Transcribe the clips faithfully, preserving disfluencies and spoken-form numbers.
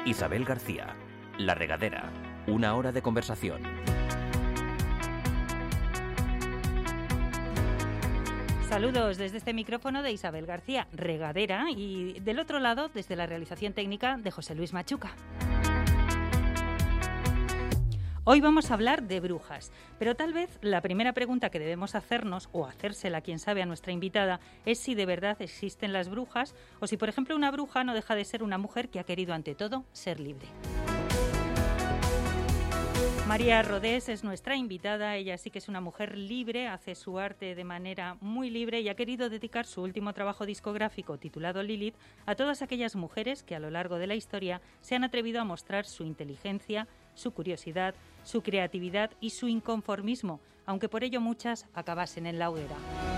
Isabel García, La Regadera, una hora de conversación. Saludos desde este micrófono de Isabel García, Regadera, y del otro lado, desde la realización técnica de José Luis Machuca. Hoy vamos a hablar de brujas, pero tal vez la primera pregunta que debemos hacernos, o hacérsela, quién sabe, a nuestra invitada, es si de verdad existen las brujas, o si, por ejemplo, una bruja no deja de ser una mujer que ha querido, ante todo, ser libre. María Rodés es nuestra invitada. Ella sí que es una mujer libre, hace su arte de manera muy libre y ha querido dedicar su último trabajo discográfico, titulado Lilith, a todas aquellas mujeres que a lo largo de la historia se han atrevido a mostrar su inteligencia, su curiosidad, su creatividad y su inconformismo, aunque por ello muchas acabasen en la hoguera.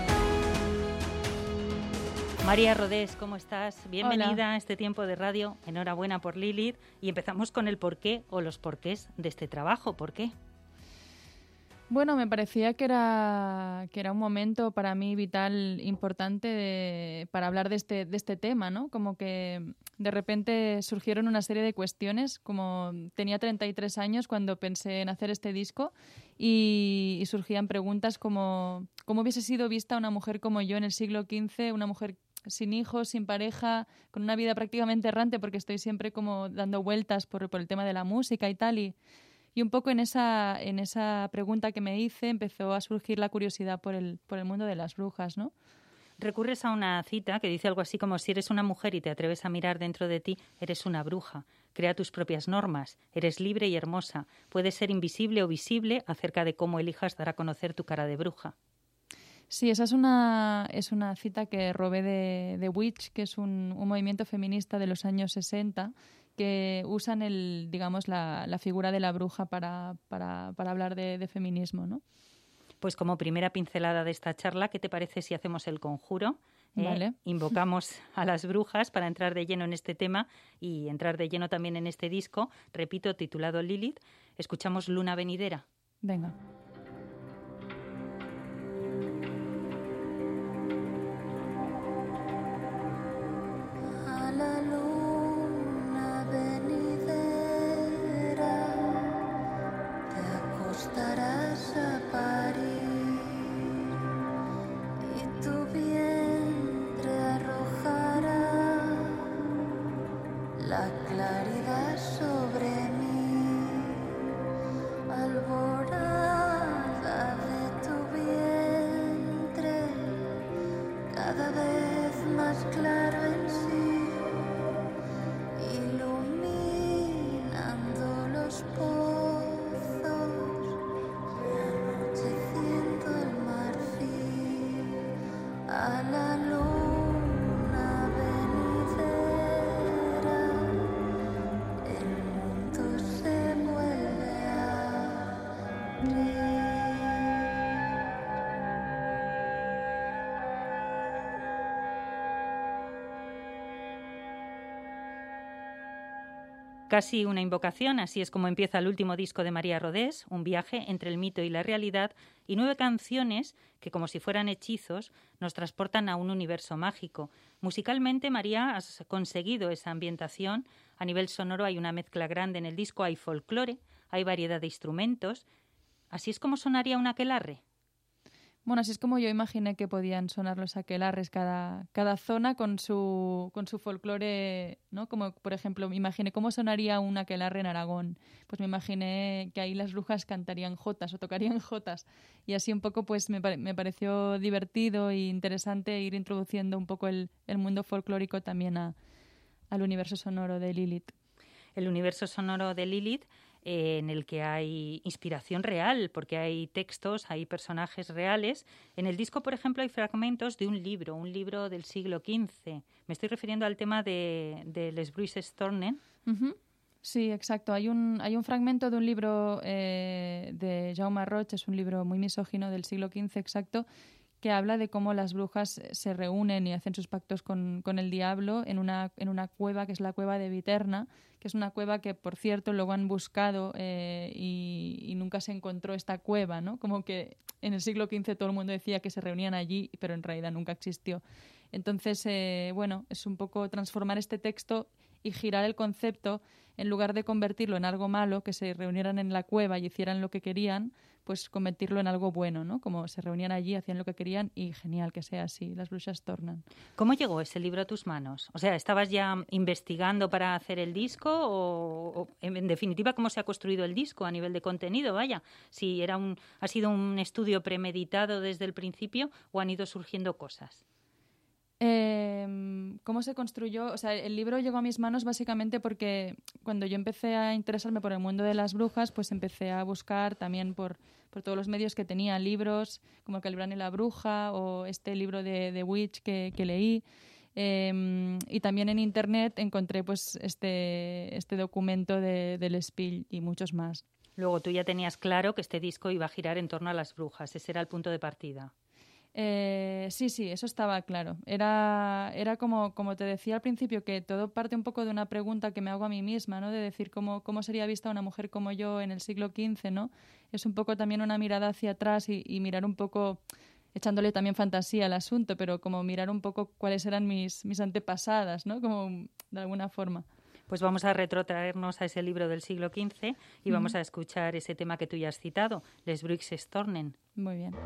María Rodés, ¿cómo estás? Bienvenida Hola. A este tiempo de radio. Enhorabuena por Lilith. Y empezamos con el porqué o los porqués de este trabajo. ¿Por qué? Bueno, me parecía que era, que era un momento para mí vital, importante de, para hablar de este, de este tema, ¿no? Como que de repente surgieron una serie de cuestiones, como tenía treinta y tres años cuando pensé en hacer este disco y, y surgían preguntas como ¿cómo hubiese sido vista una mujer como yo en el siglo quince, una mujer sin hijos, sin pareja, con una vida prácticamente errante porque estoy siempre como dando vueltas por, por el tema de la música y tal y Y un poco en esa, en esa pregunta que me hice empezó a surgir la curiosidad por el, por el mundo de las brujas, ¿no? Recurres a una cita que dice algo así como: si eres una mujer y te atreves a mirar dentro de ti, eres una bruja. Crea tus propias normas, eres libre y hermosa. Puedes ser invisible o visible acerca de cómo elijas dar a conocer tu cara de bruja. Sí, esa es una, es una cita que robé de, de Witch, que es un, un movimiento feminista de los años sesenta, que usan el, digamos, la, la figura de la bruja para, para, para hablar de, de feminismo, ¿no? Pues como primera pincelada de esta charla, ¿qué te parece si hacemos el conjuro? ¿Eh? Vale. Invocamos a las brujas para entrar de lleno en este tema y entrar de lleno también en este disco, repito, titulado Lilith. Escuchamos Luna Venidera. Venga. Casi una invocación, así es como empieza el último disco de María Rodés, un viaje entre el mito y la realidad, y nueve canciones que, como si fueran hechizos, nos transportan a un universo mágico. Musicalmente, María, has conseguido esa ambientación. A nivel sonoro hay una mezcla grande en el disco, hay folclore, hay variedad de instrumentos. ¿Así es como sonaría un aquelarre? Bueno, así es como yo imaginé que podían sonar los aquelarres, cada, cada zona con su, con su folclore, ¿no? Como, por ejemplo, me imaginé cómo sonaría un aquelarre en Aragón. Pues me imaginé que ahí las brujas cantarían jotas o tocarían jotas. Y así un poco pues me, pare, me pareció divertido e interesante ir introduciendo un poco el, el mundo folclórico también a, al universo sonoro de Lilith. El universo sonoro de Lilith, eh, en el que hay inspiración real, porque hay textos, hay personajes reales. En el disco, por ejemplo, hay fragmentos de un libro, un libro del siglo quince. Me estoy refiriendo al tema de, de Les Bruixes Tornen. Uh-huh. Sí, exacto. Hay un, hay un fragmento de un libro eh, de Jaume Roig, es un libro muy misógino del siglo quince, exacto, que habla de cómo las brujas se reúnen y hacen sus pactos con, con el diablo en una, en una cueva que es la cueva de Viterna, que es una cueva que, por cierto, luego han buscado eh, y, y nunca se encontró esta cueva, ¿no? Como que en el siglo quince todo el mundo decía que se reunían allí, pero en realidad nunca existió Entonces, eh, bueno, es un poco transformar este texto y girar el concepto, en lugar de convertirlo en algo malo, que se reunieran en la cueva y hicieran lo que querían, pues convertirlo en algo bueno, ¿no? Como se reunían allí, hacían lo que querían y genial que sea así, las brujas tornan. ¿Cómo llegó ese libro a tus manos? O sea, ¿estabas ya investigando para hacer el disco o, o en definitiva, cómo se ha construido el disco a nivel de contenido? Vaya, si era un, ha sido un estudio premeditado desde el principio o han ido surgiendo cosas. Eh, ¿Cómo se construyó? O sea, el libro llegó a mis manos básicamente porque cuando yo empecé a interesarme por el mundo de las brujas, pues empecé a buscar también por, por todos los medios que tenía, libros como Caliban y la bruja o este libro de, de Witch que, que leí. Eh, y también en internet encontré pues este, este documento de, del Spill y muchos más. Luego tú ya tenías claro que este disco iba a girar en torno a las brujas. Ese era el punto de partida. Eh, sí, sí, eso estaba claro. Era, era como, como te decía al principio, que todo parte un poco de una pregunta que me hago a mí misma, ¿no? De decir cómo, cómo sería vista una mujer como yo en el siglo quince, ¿no? Es un poco también una mirada hacia atrás y, y mirar un poco, echándole también fantasía al asunto, pero como mirar un poco cuáles eran mis, mis antepasadas, ¿no? Como de alguna forma. Pues vamos a retrotraernos a ese libro del siglo quince y Mm. vamos a escuchar ese tema que tú ya has citado, Les Bruixes Tornen. Muy bien.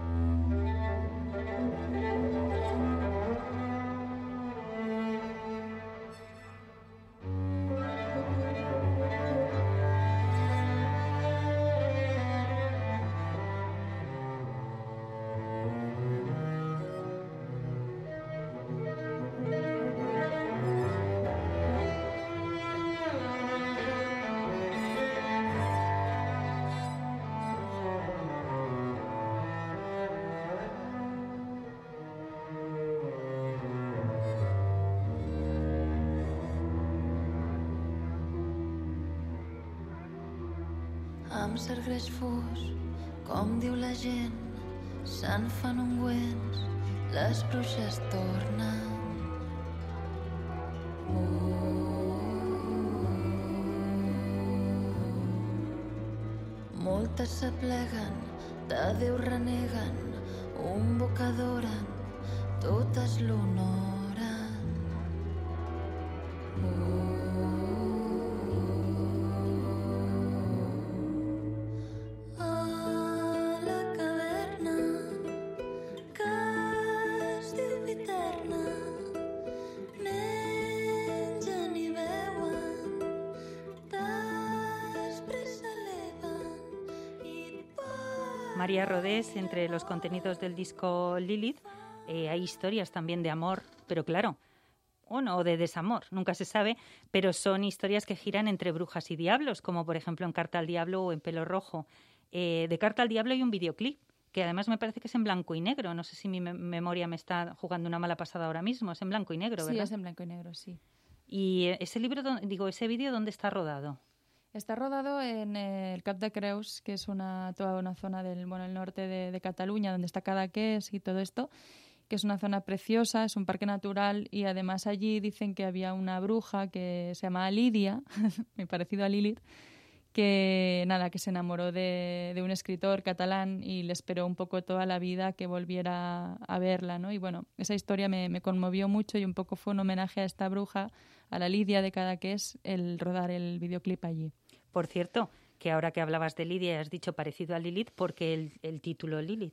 Amb cergreix fos, com diu la gent, se'n fan ungüents, les bruixes tornen. Oh. Moltes s'apleguen, de Déu reneguen, un boc adoren, totes l'honoren. Oh. María Rodés, entre los contenidos del disco Lilith, eh, hay historias también de amor, pero claro, o no, de desamor, nunca se sabe, pero son historias que giran entre brujas y diablos, como por ejemplo en Carta al Diablo o en Pelo Rojo. Eh, de Carta al Diablo hay un videoclip, que además me parece que es en blanco y negro, no sé si mi me- memoria me está jugando una mala pasada ahora mismo, es en blanco y negro, ¿verdad? Sí, es en blanco y negro, sí. Y ese libro, digo, ese vídeo, ¿dónde está rodado? Está rodado en el Cap de Creus, que es una, toda una zona del bueno, el norte de, de Cataluña, donde está Cadaqués y todo esto, que es una zona preciosa, es un parque natural y además allí dicen que había una bruja que se llamaba Lidia, muy parecido a Lilith, que nada, que se enamoró de, de un escritor catalán y le esperó un poco toda la vida que volviera a verla, ¿no? Y bueno, esa historia me, me conmovió mucho y un poco fue un homenaje a esta bruja, a la Lidia de Cadaqués, el rodar el videoclip allí. Por cierto, que ahora que hablabas de Lidia y has dicho parecido a Lilith, ¿por qué el, el título Lilith?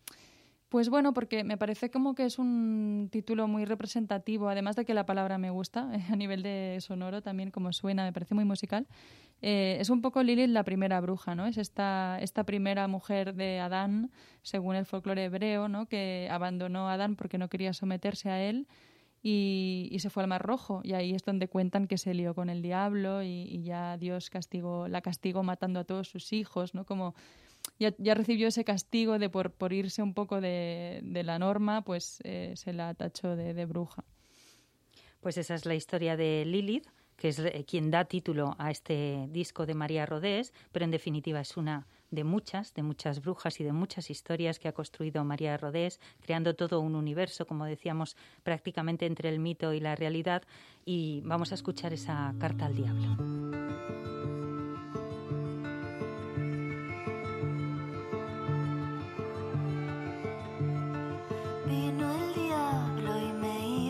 Pues bueno, porque me parece como que es un título muy representativo, además de que la palabra me gusta, eh, a nivel de sonoro también como suena, me parece muy musical. Eh, es un poco Lilith la primera bruja, ¿no? Es esta, esta primera mujer de Adán, según el folclore hebreo, ¿no? Que abandonó a Adán porque no quería someterse a él y, y se fue al Mar Rojo. Y ahí es donde cuentan que se lió con el diablo y, y ya Dios castigó, la castigó matando a todos sus hijos, ¿no? Como ya, ya recibió ese castigo de por, por irse un poco de, de la norma, pues eh, se la tachó de, de bruja. Pues esa es la historia de Lilith, que es quien da título a este disco de María Rodés, pero en definitiva es una de muchas, de muchas brujas y de muchas historias que ha construido María Rodés, creando todo un universo, como decíamos, prácticamente entre el mito y la realidad. Y vamos a escuchar esa Carta al Diablo. Vino el diablo y me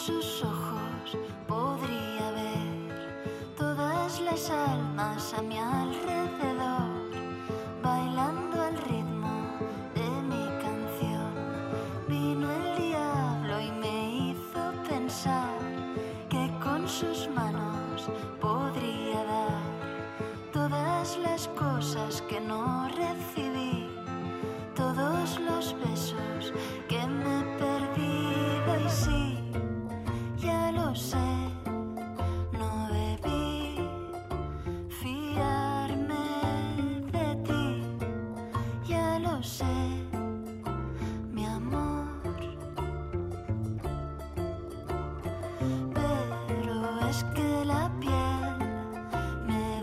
sus ojos podría ver todas las almas a mi alrededor, bailando al ritmo de mi canción. Vino el diablo y me hizo pensar que con sus manos podría dar todas las cosas que no recibí, todos los besos que me he perdido. Y sí, ya lo sé, no debí fiarme de ti, ya lo sé, mi amor. Pero es que la piel me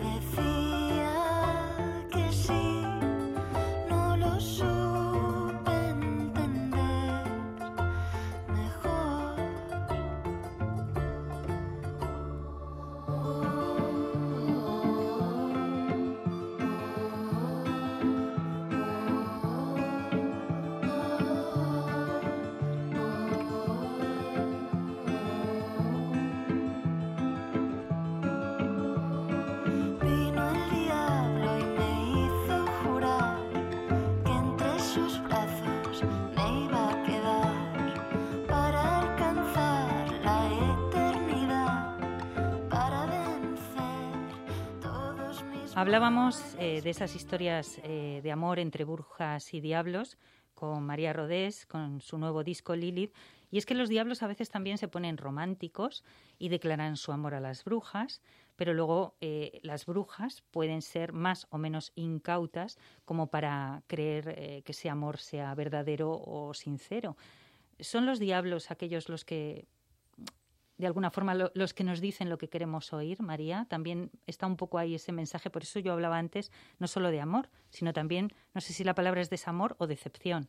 decía que sí, no lo supe entender mejor. Vino el diablo y me hizo jurar que entre sus brazos me iba a quedar para alcanzar la eternidad, para vencer todos mis... Hablábamos eh, de esas historias eh, de amor entre brujas y diablos con María Rodés, con su nuevo disco Lilith. Y es que los diablos a veces también se ponen románticos y declaran su amor a las brujas, pero luego eh, las brujas pueden ser más o menos incautas como para creer eh, que ese amor sea verdadero o sincero. ¿Son los diablos aquellos los que, de alguna forma, lo, los que nos dicen lo que queremos oír, María? También está un poco ahí ese mensaje, por eso yo hablaba antes no solo de amor, sino también, no sé si la palabra es desamor o decepción.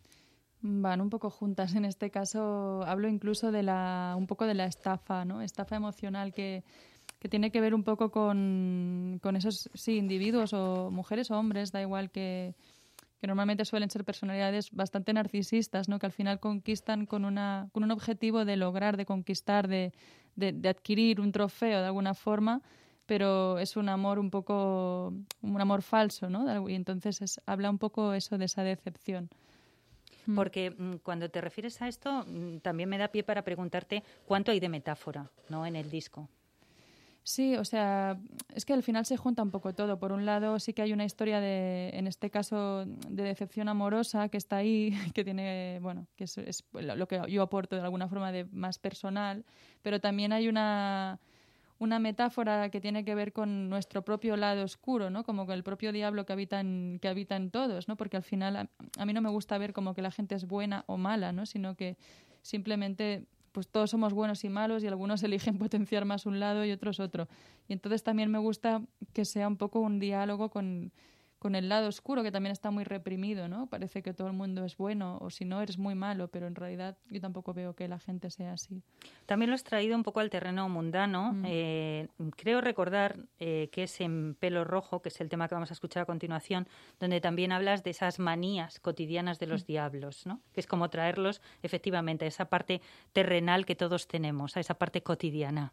Van un poco juntas. En este caso hablo incluso de la, un poco de la estafa, ¿no? Estafa emocional que, que tiene que ver un poco con, con esos sí, individuos o mujeres o hombres, da igual, que, que normalmente suelen ser personalidades bastante narcisistas, ¿no? Que al final conquistan con, una, con un objetivo de lograr, de conquistar, de, de, de adquirir un trofeo de alguna forma, pero es un amor un poco, un amor falso, ¿no? Y entonces es, habla un poco eso de esa decepción. Porque mm, cuando te refieres a esto, mm, también me da pie para preguntarte cuánto hay de metáfora, ¿no?, en el disco. Sí, o sea, es que al final se junta un poco todo. Por un lado sí que hay una historia de, en este caso, de decepción amorosa que está ahí, que tiene, bueno, que es, es lo que yo aporto de alguna forma de más personal, pero también hay una... una metáfora que tiene que ver con nuestro propio lado oscuro, ¿no? Como con el propio diablo que habita en, que habita en todos, ¿no? Porque al final a, a mí no me gusta ver como que la gente es buena o mala, ¿no? Sino que simplemente pues todos somos buenos y malos y algunos eligen potenciar más un lado y otros otro. Y entonces también me gusta que sea un poco un diálogo con, con el lado oscuro, que también está muy reprimido, ¿no? Parece que todo el mundo es bueno o si no eres muy malo, pero en realidad yo tampoco veo que la gente sea así. También lo has traído un poco al terreno mundano. Mm. Eh, creo recordar eh, que es en Pelo Rojo, que es el tema que vamos a escuchar a continuación, donde también hablas de esas manías cotidianas de los mm. diablos, ¿no? Que es como traerlos efectivamente a esa parte terrenal que todos tenemos, a esa parte cotidiana.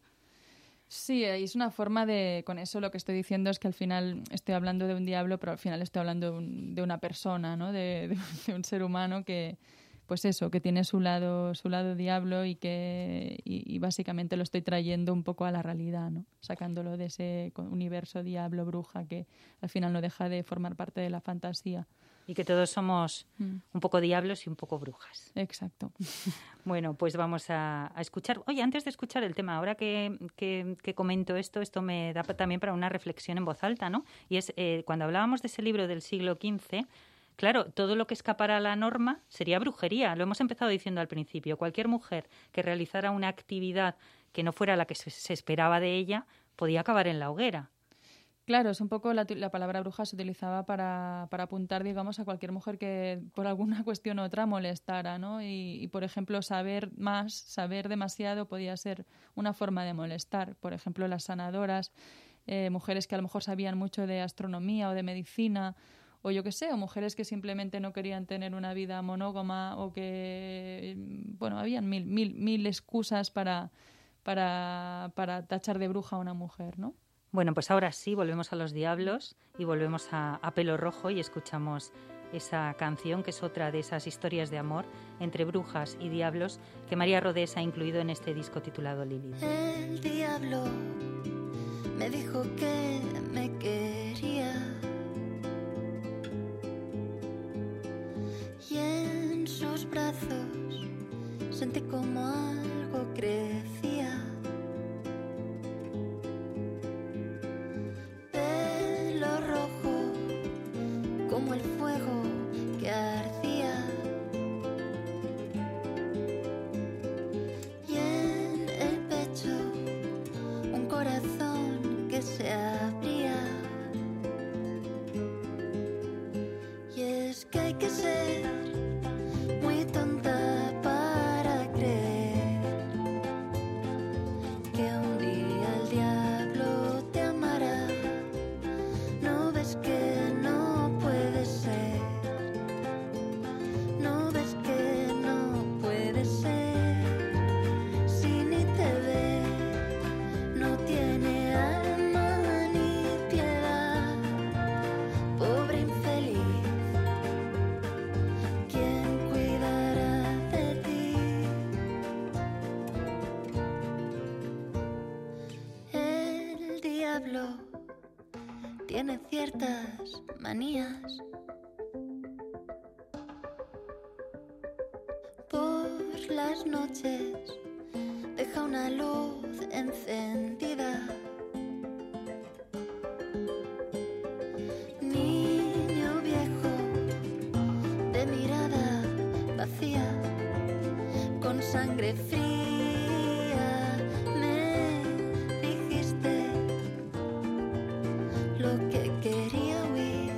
Sí, es una forma de... Con eso lo que estoy diciendo es que al final estoy hablando de un diablo, pero al final estoy hablando de, un, de una persona, ¿no? De, de, de un ser humano que, pues eso, que tiene su lado, su lado diablo y que y, y básicamente lo estoy trayendo un poco a la realidad, ¿no? Sacándolo de ese universo diablo-bruja que al final no deja de formar parte de la fantasía. Y que todos somos mm. un poco diablos y un poco brujas. Exacto. Bueno, pues vamos a, a escuchar. Oye, antes de escuchar el tema, ahora que, que, que comento esto, esto me da también para una reflexión en voz alta, ¿no? Y es, eh, cuando hablábamos de ese libro del siglo quince, claro, todo lo que escapara a la norma sería brujería. Lo hemos empezado diciendo al principio. Cualquier mujer que realizara una actividad que no fuera la que se, se esperaba de ella podía acabar en la hoguera. Claro, es un poco la, la palabra bruja se utilizaba para, para apuntar, digamos, a cualquier mujer que por alguna cuestión u otra molestara, ¿no? Y, y, por ejemplo, saber más, saber demasiado podía ser una forma de molestar. Por ejemplo, las sanadoras, eh, mujeres que a lo mejor sabían mucho de astronomía o de medicina o yo qué sé, o mujeres que simplemente no querían tener una vida monógama o que, bueno, habían mil, mil, mil excusas para, para, para tachar de bruja a una mujer, ¿no? Bueno, pues ahora sí, volvemos a los diablos y volvemos a, a Pelo Rojo y escuchamos esa canción que es otra de esas historias de amor entre brujas y diablos que María Rodés ha incluido en este disco titulado Lilith. El diablo me dijo que me quería y en sus brazos sentí como algo crecía. Pelo rojo como el fuego que ardía y en el pecho un corazón que se abría. Y es que hay que ser muy tonta para creer que un día el diablo te amará. No ves que no puede ser, no ves que no puede ser, si ni te ve, no tiene alma ni piedad, pobre infeliz, ¿quién cuidará de ti? El diablo tiene ciertas manías. Por las noches deja una luz encendida. Niño viejo de mirada vacía, con sangre fría, me dijiste lo que quería oír.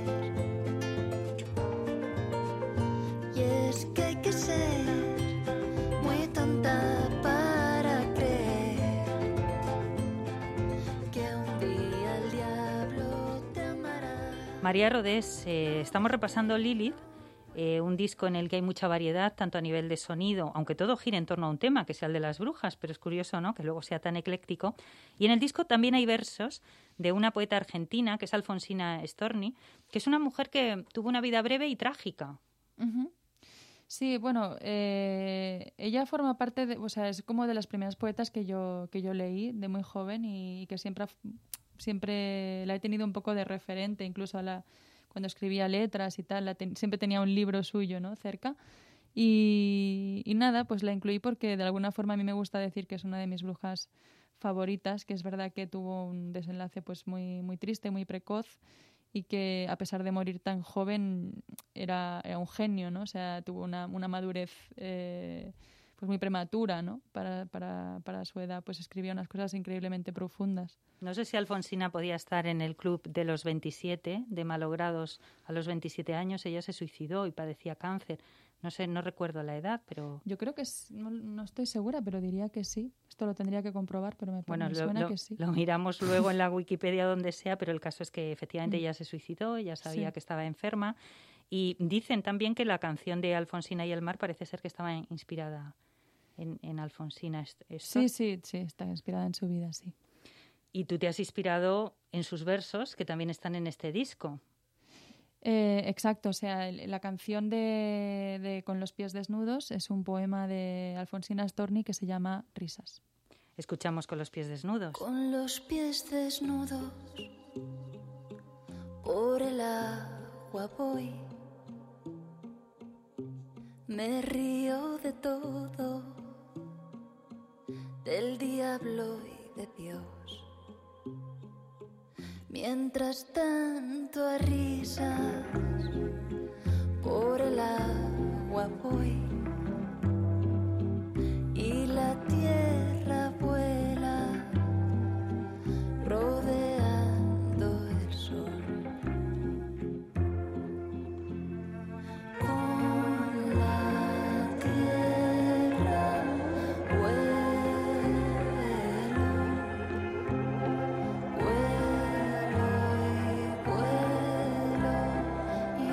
Y es que hay que ser muy tonta para creer que un día el diablo te amará. María Rodés, eh, estamos repasando Lilith, eh, un disco en el que hay mucha variedad, tanto a nivel de sonido, aunque todo gira en torno a un tema, que sea el de las brujas, pero es curioso, ¿no?, que luego sea tan ecléctico. Y en el disco también hay versos de una poeta argentina, que es Alfonsina Storni, que es una mujer que tuvo una vida breve y trágica. Ujú. Sí, bueno, eh, ella forma parte de, o sea, es como de las primeras poetas que yo que yo leí de muy joven y, y que siempre ha- siempre la he tenido un poco de referente, incluso a la cuando escribía letras y tal, la ten- siempre tenía un libro suyo, ¿no?, cerca. Y, y nada, pues la incluí porque de alguna forma a mí me gusta decir que es una de mis brujas favoritas, que es verdad que tuvo un desenlace pues muy muy triste, muy precoz y que a pesar de morir tan joven era, era un genio, ¿no? O sea, tuvo una, una madurez eh, pues muy prematura, ¿no? Para, para, para su edad, pues escribía unas cosas increíblemente profundas. No sé si Alfonsina podía estar en el club de los veintisiete, de malogrados a los veintisiete años. Ella se suicidó y padecía cáncer. No sé, no recuerdo la edad, pero... Yo creo que, es, no, no estoy segura, pero diría que sí. Esto lo tendría que comprobar, pero me, Bueno, me lo, suena lo- que sí. lo miramos luego en la Wikipedia donde sea, pero el caso es que efectivamente Mm. ella se suicidó, ella sabía Sí. que estaba enferma. Y dicen también que la canción de Alfonsina y el mar parece ser que estaba inspirada en, en Alfonsina. Est- esto. Sí, sí, sí, está inspirada en su vida, sí. Y tú te has inspirado en sus versos, que también están en este disco. Eh, exacto, o sea, el- la canción de, de Con los pies desnudos es un poema de Alfonsina Storni que se llama Risas. Escuchamos Con los pies desnudos. Con los pies desnudos por el agua voy, me río de todo, del diablo y de Dios. Mientras tanto a risas por el agua voy y la tierra vuela rodeando el sol. Con la tierra vuelo, vuelo y vuelo y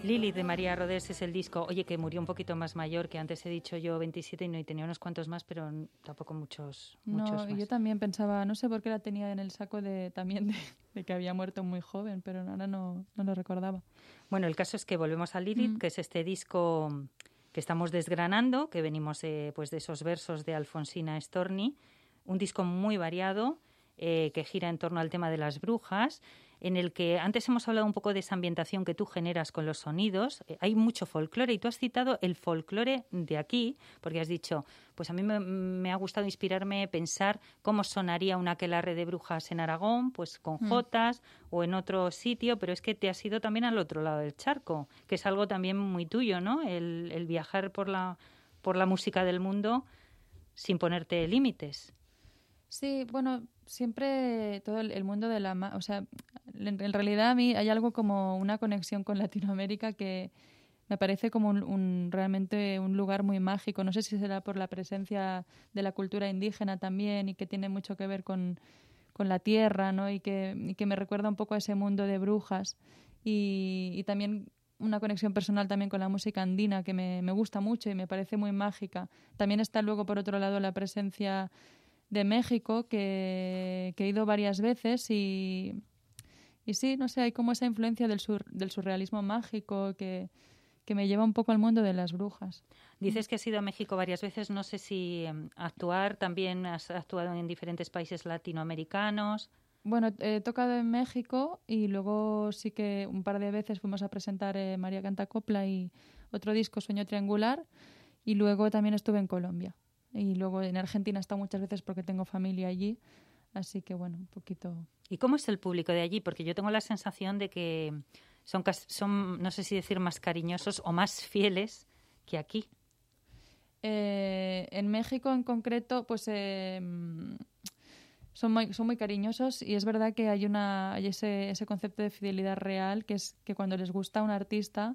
Lilith de María Rodés es el disco, oye, que murió un poquito más mayor, que antes he dicho yo veintisiete y no, y tenía unos cuantos más, pero tampoco muchos, muchos No, más. yo también pensaba, no sé por qué la tenía en el saco de también de, de que había muerto muy joven, pero ahora no, no lo recordaba. Bueno, el caso es que volvemos a Lilith, Mm. que es este disco que estamos desgranando, que venimos eh, pues de esos versos de Alfonsina Storni, un disco muy variado, eh, que gira en torno al tema de las brujas, en el que antes hemos hablado un poco de esa ambientación que tú generas con los sonidos. Eh, hay mucho folclore y tú has citado el folclore de aquí, porque has dicho, pues a mí me, me ha gustado inspirarme, pensar cómo sonaría un aquelarre de brujas en Aragón, pues con Mm. jotas o en otro sitio, pero es que te has ido también al otro lado del charco, que es algo también muy tuyo, ¿no? El, el viajar por la, por la música del mundo sin ponerte límites. Sí, bueno, siempre todo el, el mundo de la... ma- O sea, en, en realidad a mí hay algo como una conexión con Latinoamérica que me parece como un, un- realmente un lugar muy mágico. No sé si será por la presencia de la cultura indígena también y que tiene mucho que ver con, con la tierra, ¿no? Y que, y que me recuerda un poco a ese mundo de brujas. Y, y también una conexión personal también con la música andina que me, me gusta mucho y me parece muy mágica. También está luego, por otro lado, la presencia de México, que, que he ido varias veces y, y sí, no sé, hay como esa influencia del, sur, del surrealismo mágico que, que me lleva un poco al mundo de las brujas. Dices que has ido a México varias veces, no sé si eh, actuar, también has actuado en diferentes países latinoamericanos. Bueno, he tocado en México y luego sí que un par de veces fuimos a presentar eh, María Canta Copla y otro disco, Sueño Triangular, y luego también estuve en Colombia. Y luego en Argentina he estado muchas veces porque tengo familia allí, así que bueno, un poquito... ¿Y cómo es el público de allí? Porque yo tengo la sensación de que son, cas- son no sé si decir más cariñosos o más fieles que aquí. Eh, en México en concreto, pues eh, son, muy, son muy cariñosos y es verdad que hay, una, hay ese, ese concepto de fidelidad real, que es que cuando les gusta a un artista,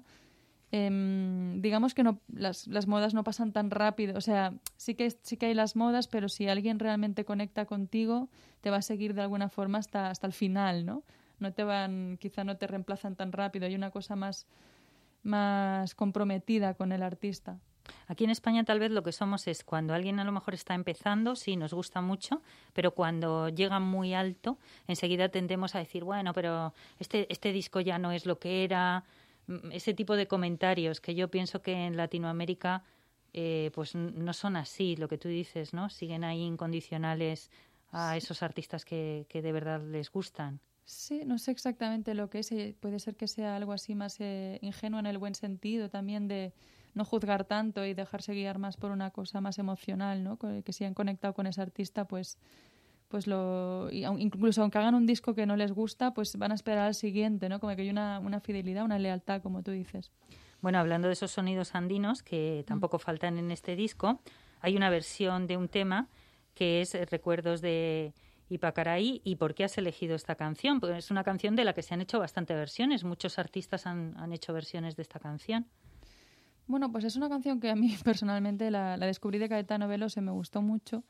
eh, digamos que no, las, las modas no pasan tan rápido. O sea, sí que, sí que hay las modas, pero si alguien realmente conecta contigo, te va a seguir de alguna forma hasta, hasta el final, ¿no? No te van, quizá no te reemplazan tan rápido. Hay una cosa más, más comprometida con el artista. Aquí en España tal vez lo que somos es cuando alguien a lo mejor está empezando, sí, nos gusta mucho, pero cuando llega muy alto, enseguida tendemos a decir, bueno, pero este, este disco ya no es lo que era. Ese tipo de comentarios que yo pienso que en Latinoamérica eh, pues no son así, lo que tú dices, ¿no? Siguen ahí incondicionales a esos artistas que, que de verdad les gustan. Sí, no sé exactamente lo que es. eh, Puede ser que sea algo así más eh, ingenuo en el buen sentido también de no juzgar tanto y dejarse guiar más por una cosa más emocional, ¿no? Co- Que si han conectado con ese artista, pues, pues lo... y aun- incluso aunque hagan un disco que no les gusta, pues van a esperar al siguiente, ¿no? Como que hay una, una fidelidad, una lealtad, como tú dices. Bueno, hablando de esos sonidos andinos que tampoco faltan en este disco, hay una versión de un tema que es eh, Recuerdos de Ipacaraí. ¿Y por qué has elegido esta canción? Porque es una canción de la que se han hecho bastante versiones. Muchos artistas han, han hecho versiones de esta canción. Bueno, pues es una canción que a mí personalmente la, la descubrí de Caetano Veloso y me gustó mucho.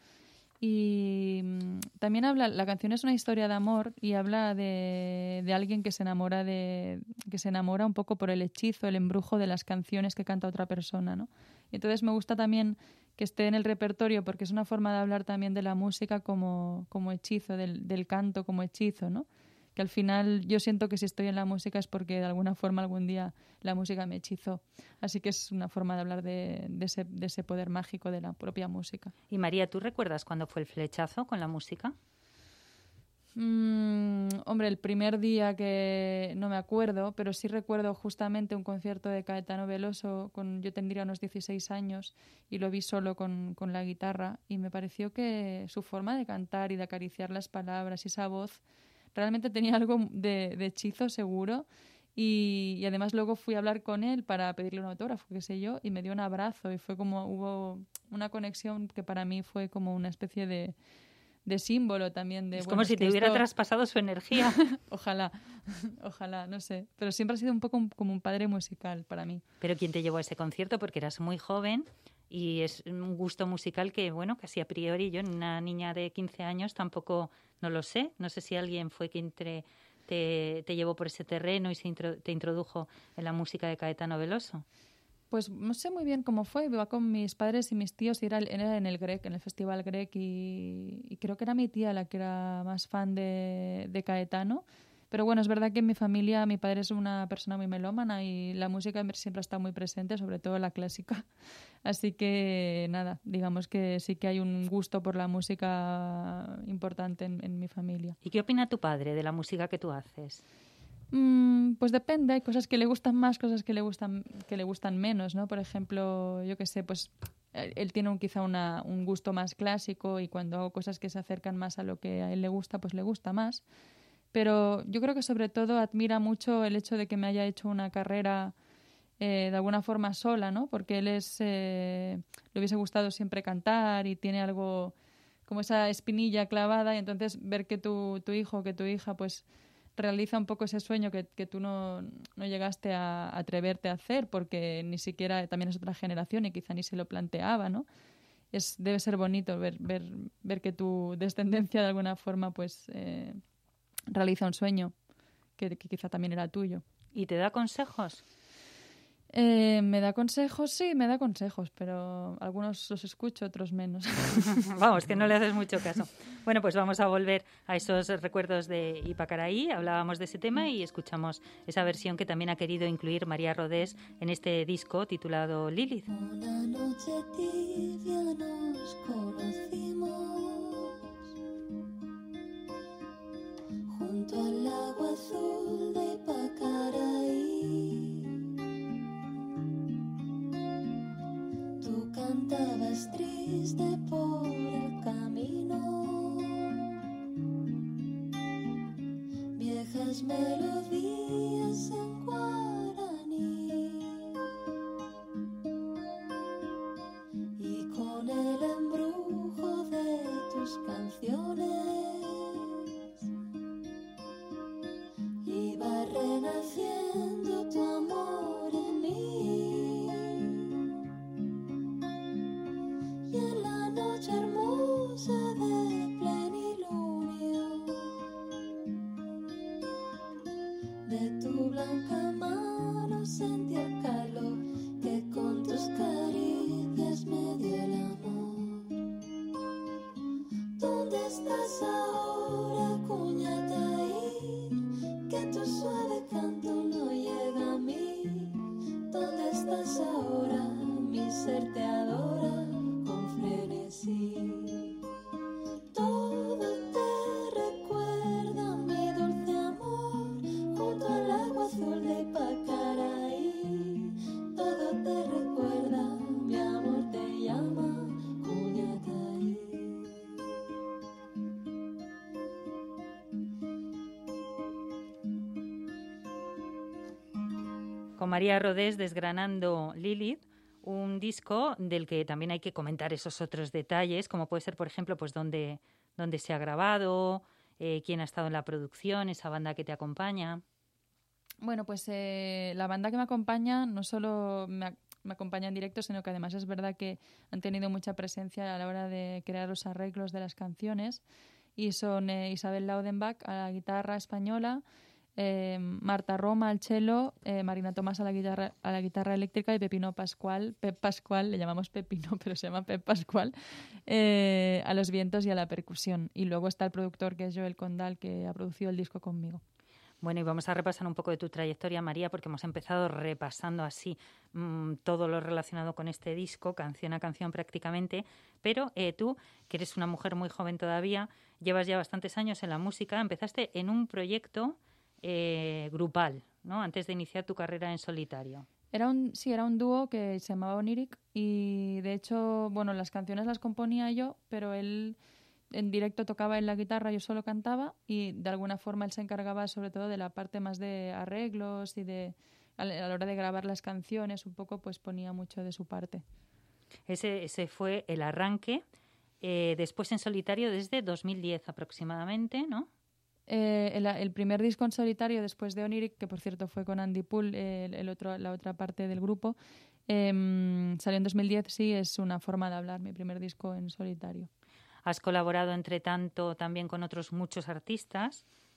Y mm, también habla, la canción es una historia de amor y habla de, de alguien que se enamora de, que se enamora un poco por el hechizo, el embrujo de las canciones que canta otra persona, ¿no? Y entonces me gusta también que esté en el repertorio porque es una forma de hablar también de la música como, como hechizo, del, del canto como hechizo, ¿no? Que al final yo siento que si estoy en la música es porque de alguna forma algún día la música me hechizó. Así que es una forma de hablar de, de, ese, de ese poder mágico de la propia música. Y María, ¿tú recuerdas cuándo fue el flechazo con la música? Mm, hombre, el primer día que no me acuerdo, pero sí recuerdo justamente un concierto de Caetano Veloso, con, yo tendría unos dieciséis años y lo vi solo con, con la guitarra y me pareció que su forma de cantar y de acariciar las palabras y esa voz realmente tenía algo de, de hechizo seguro y, y además luego fui a hablar con él para pedirle un autógrafo, qué sé yo, y me dio un abrazo y fue como, hubo una conexión que para mí fue como una especie de, de símbolo también. De, Es bueno, como es si que te hubiera esto- traspasado su energía. Ojalá, ojalá, no sé, pero siempre ha sido un poco un- como un padre musical para mí. Pero ¿quién te llevó a ese concierto? Porque eras muy joven y es un gusto musical que, bueno, casi a priori yo, una niña de quince años, tampoco, no lo sé. No sé si alguien fue quien te, te, te llevó por ese terreno y se intro, te introdujo en la música de Caetano Veloso? Pues no sé muy bien cómo fue. Iba con mis padres y mis tíos y era, era en el Grec, en el Festival Grec, y, y creo que era mi tía la que era más fan de, de Caetano. Pero bueno, es verdad que en mi familia mi padre es una persona muy melómana y la música siempre está muy presente, sobre todo la clásica. Así que nada, digamos que sí que hay un gusto por la música importante en, en mi familia. ¿Y qué opina tu padre de la música que tú haces? Mm, pues depende, hay cosas que le gustan más, cosas que le gustan que le gustan menos, ¿no? Por ejemplo, yo qué sé, pues él tiene un, quizá una, un gusto más clásico y cuando hago cosas que se acercan más a lo que a él le gusta, pues le gusta más. Pero yo creo que sobre todo admira mucho el hecho de que me haya hecho una carrera eh, de alguna forma sola, ¿no? Porque él es eh, le hubiese gustado siempre cantar y tiene algo como esa espinilla clavada, y entonces ver que tu, tu hijo, que tu hija, pues realiza un poco ese sueño que, que tú no, no llegaste a, a atreverte a hacer porque ni siquiera, también es otra generación y quizá ni se lo planteaba, ¿no? Es, debe ser bonito ver, ver, ver que tu descendencia de alguna forma pues eh, realiza un sueño que, que quizá también era tuyo. ¿Y te da consejos? Eh, ¿Me da consejos? Sí, me da consejos, pero algunos los escucho, otros menos. Vamos, que no le haces mucho caso. Bueno, pues vamos a volver a esos recuerdos de Ypacaraí. Hablábamos de ese tema y escuchamos esa versión que también ha querido incluir María Rodés en este disco titulado Lilith. Una noche tibia nos conocimos junto al agua azul de Ypacaraí. Tú cantabas triste por el camino, viejas melodías en guaraní, y con el embrujo de tus canciones iba renaciendo tu amor en mí. Y en la noche hermosa de plenilunio de tu blanca mano sentí el calor que con tus caricias me dio el amor. ¿Dónde estás ahora, Cuñataí? Que tu suave canto no llega a mí. ¿Dónde estás ahora? Mi ser te adora con frenesí. Todo te recuerda, mi dulce amor, junto al agua azul de Ypacaraí. Todo te recuerda, mi amor te llama, Cuñataí. Con María Rodés desgranando Lilith, un disco del que también hay que comentar esos otros detalles, como puede ser, por ejemplo, pues dónde, dónde se ha grabado, eh, quién ha estado en la producción, esa banda que te acompaña. Bueno, pues eh, la banda que me acompaña no solo me, me acompaña en directo, sino que además es verdad que han tenido mucha presencia a la hora de crear los arreglos de las canciones, y son eh, Isabel Laudenbach a la guitarra española, eh, Marta Roma al cello, eh, Marina Tomás a la guitarra a la guitarra eléctrica y Pepino Pascual, Pep Pascual, le llamamos Pepino, pero se llama Pep Pascual, eh, a los vientos y a la percusión. Y luego está el productor, que es Joel Condal, que ha producido el disco conmigo. Bueno, y vamos a repasar un poco de tu trayectoria, María, porque hemos empezado repasando así mmm, todo lo relacionado con este disco, canción a canción prácticamente, pero eh, tú, que eres una mujer muy joven todavía, llevas ya bastantes años en la música, empezaste en un proyecto eh, grupal, ¿no?, antes de iniciar tu carrera en solitario. Era un, sí, era un dúo que se llamaba Oniric y, de hecho, bueno, las canciones las componía yo, pero él en directo tocaba en la guitarra, yo solo cantaba, y de alguna forma él se encargaba sobre todo de la parte más de arreglos y de a la hora de grabar las canciones, un poco pues ponía mucho de su parte. Ese, ese fue el arranque. Eh, después en solitario desde dos mil diez aproximadamente, ¿no? Eh, el, el primer disco en solitario después de Oniric, que por cierto fue con Andy Pool, el, el otro, la otra parte del grupo, eh, salió en dos mil diez, sí, es Una forma de hablar, mi primer disco en solitario. Has colaborado, entre tanto, también con otros muchos artistas.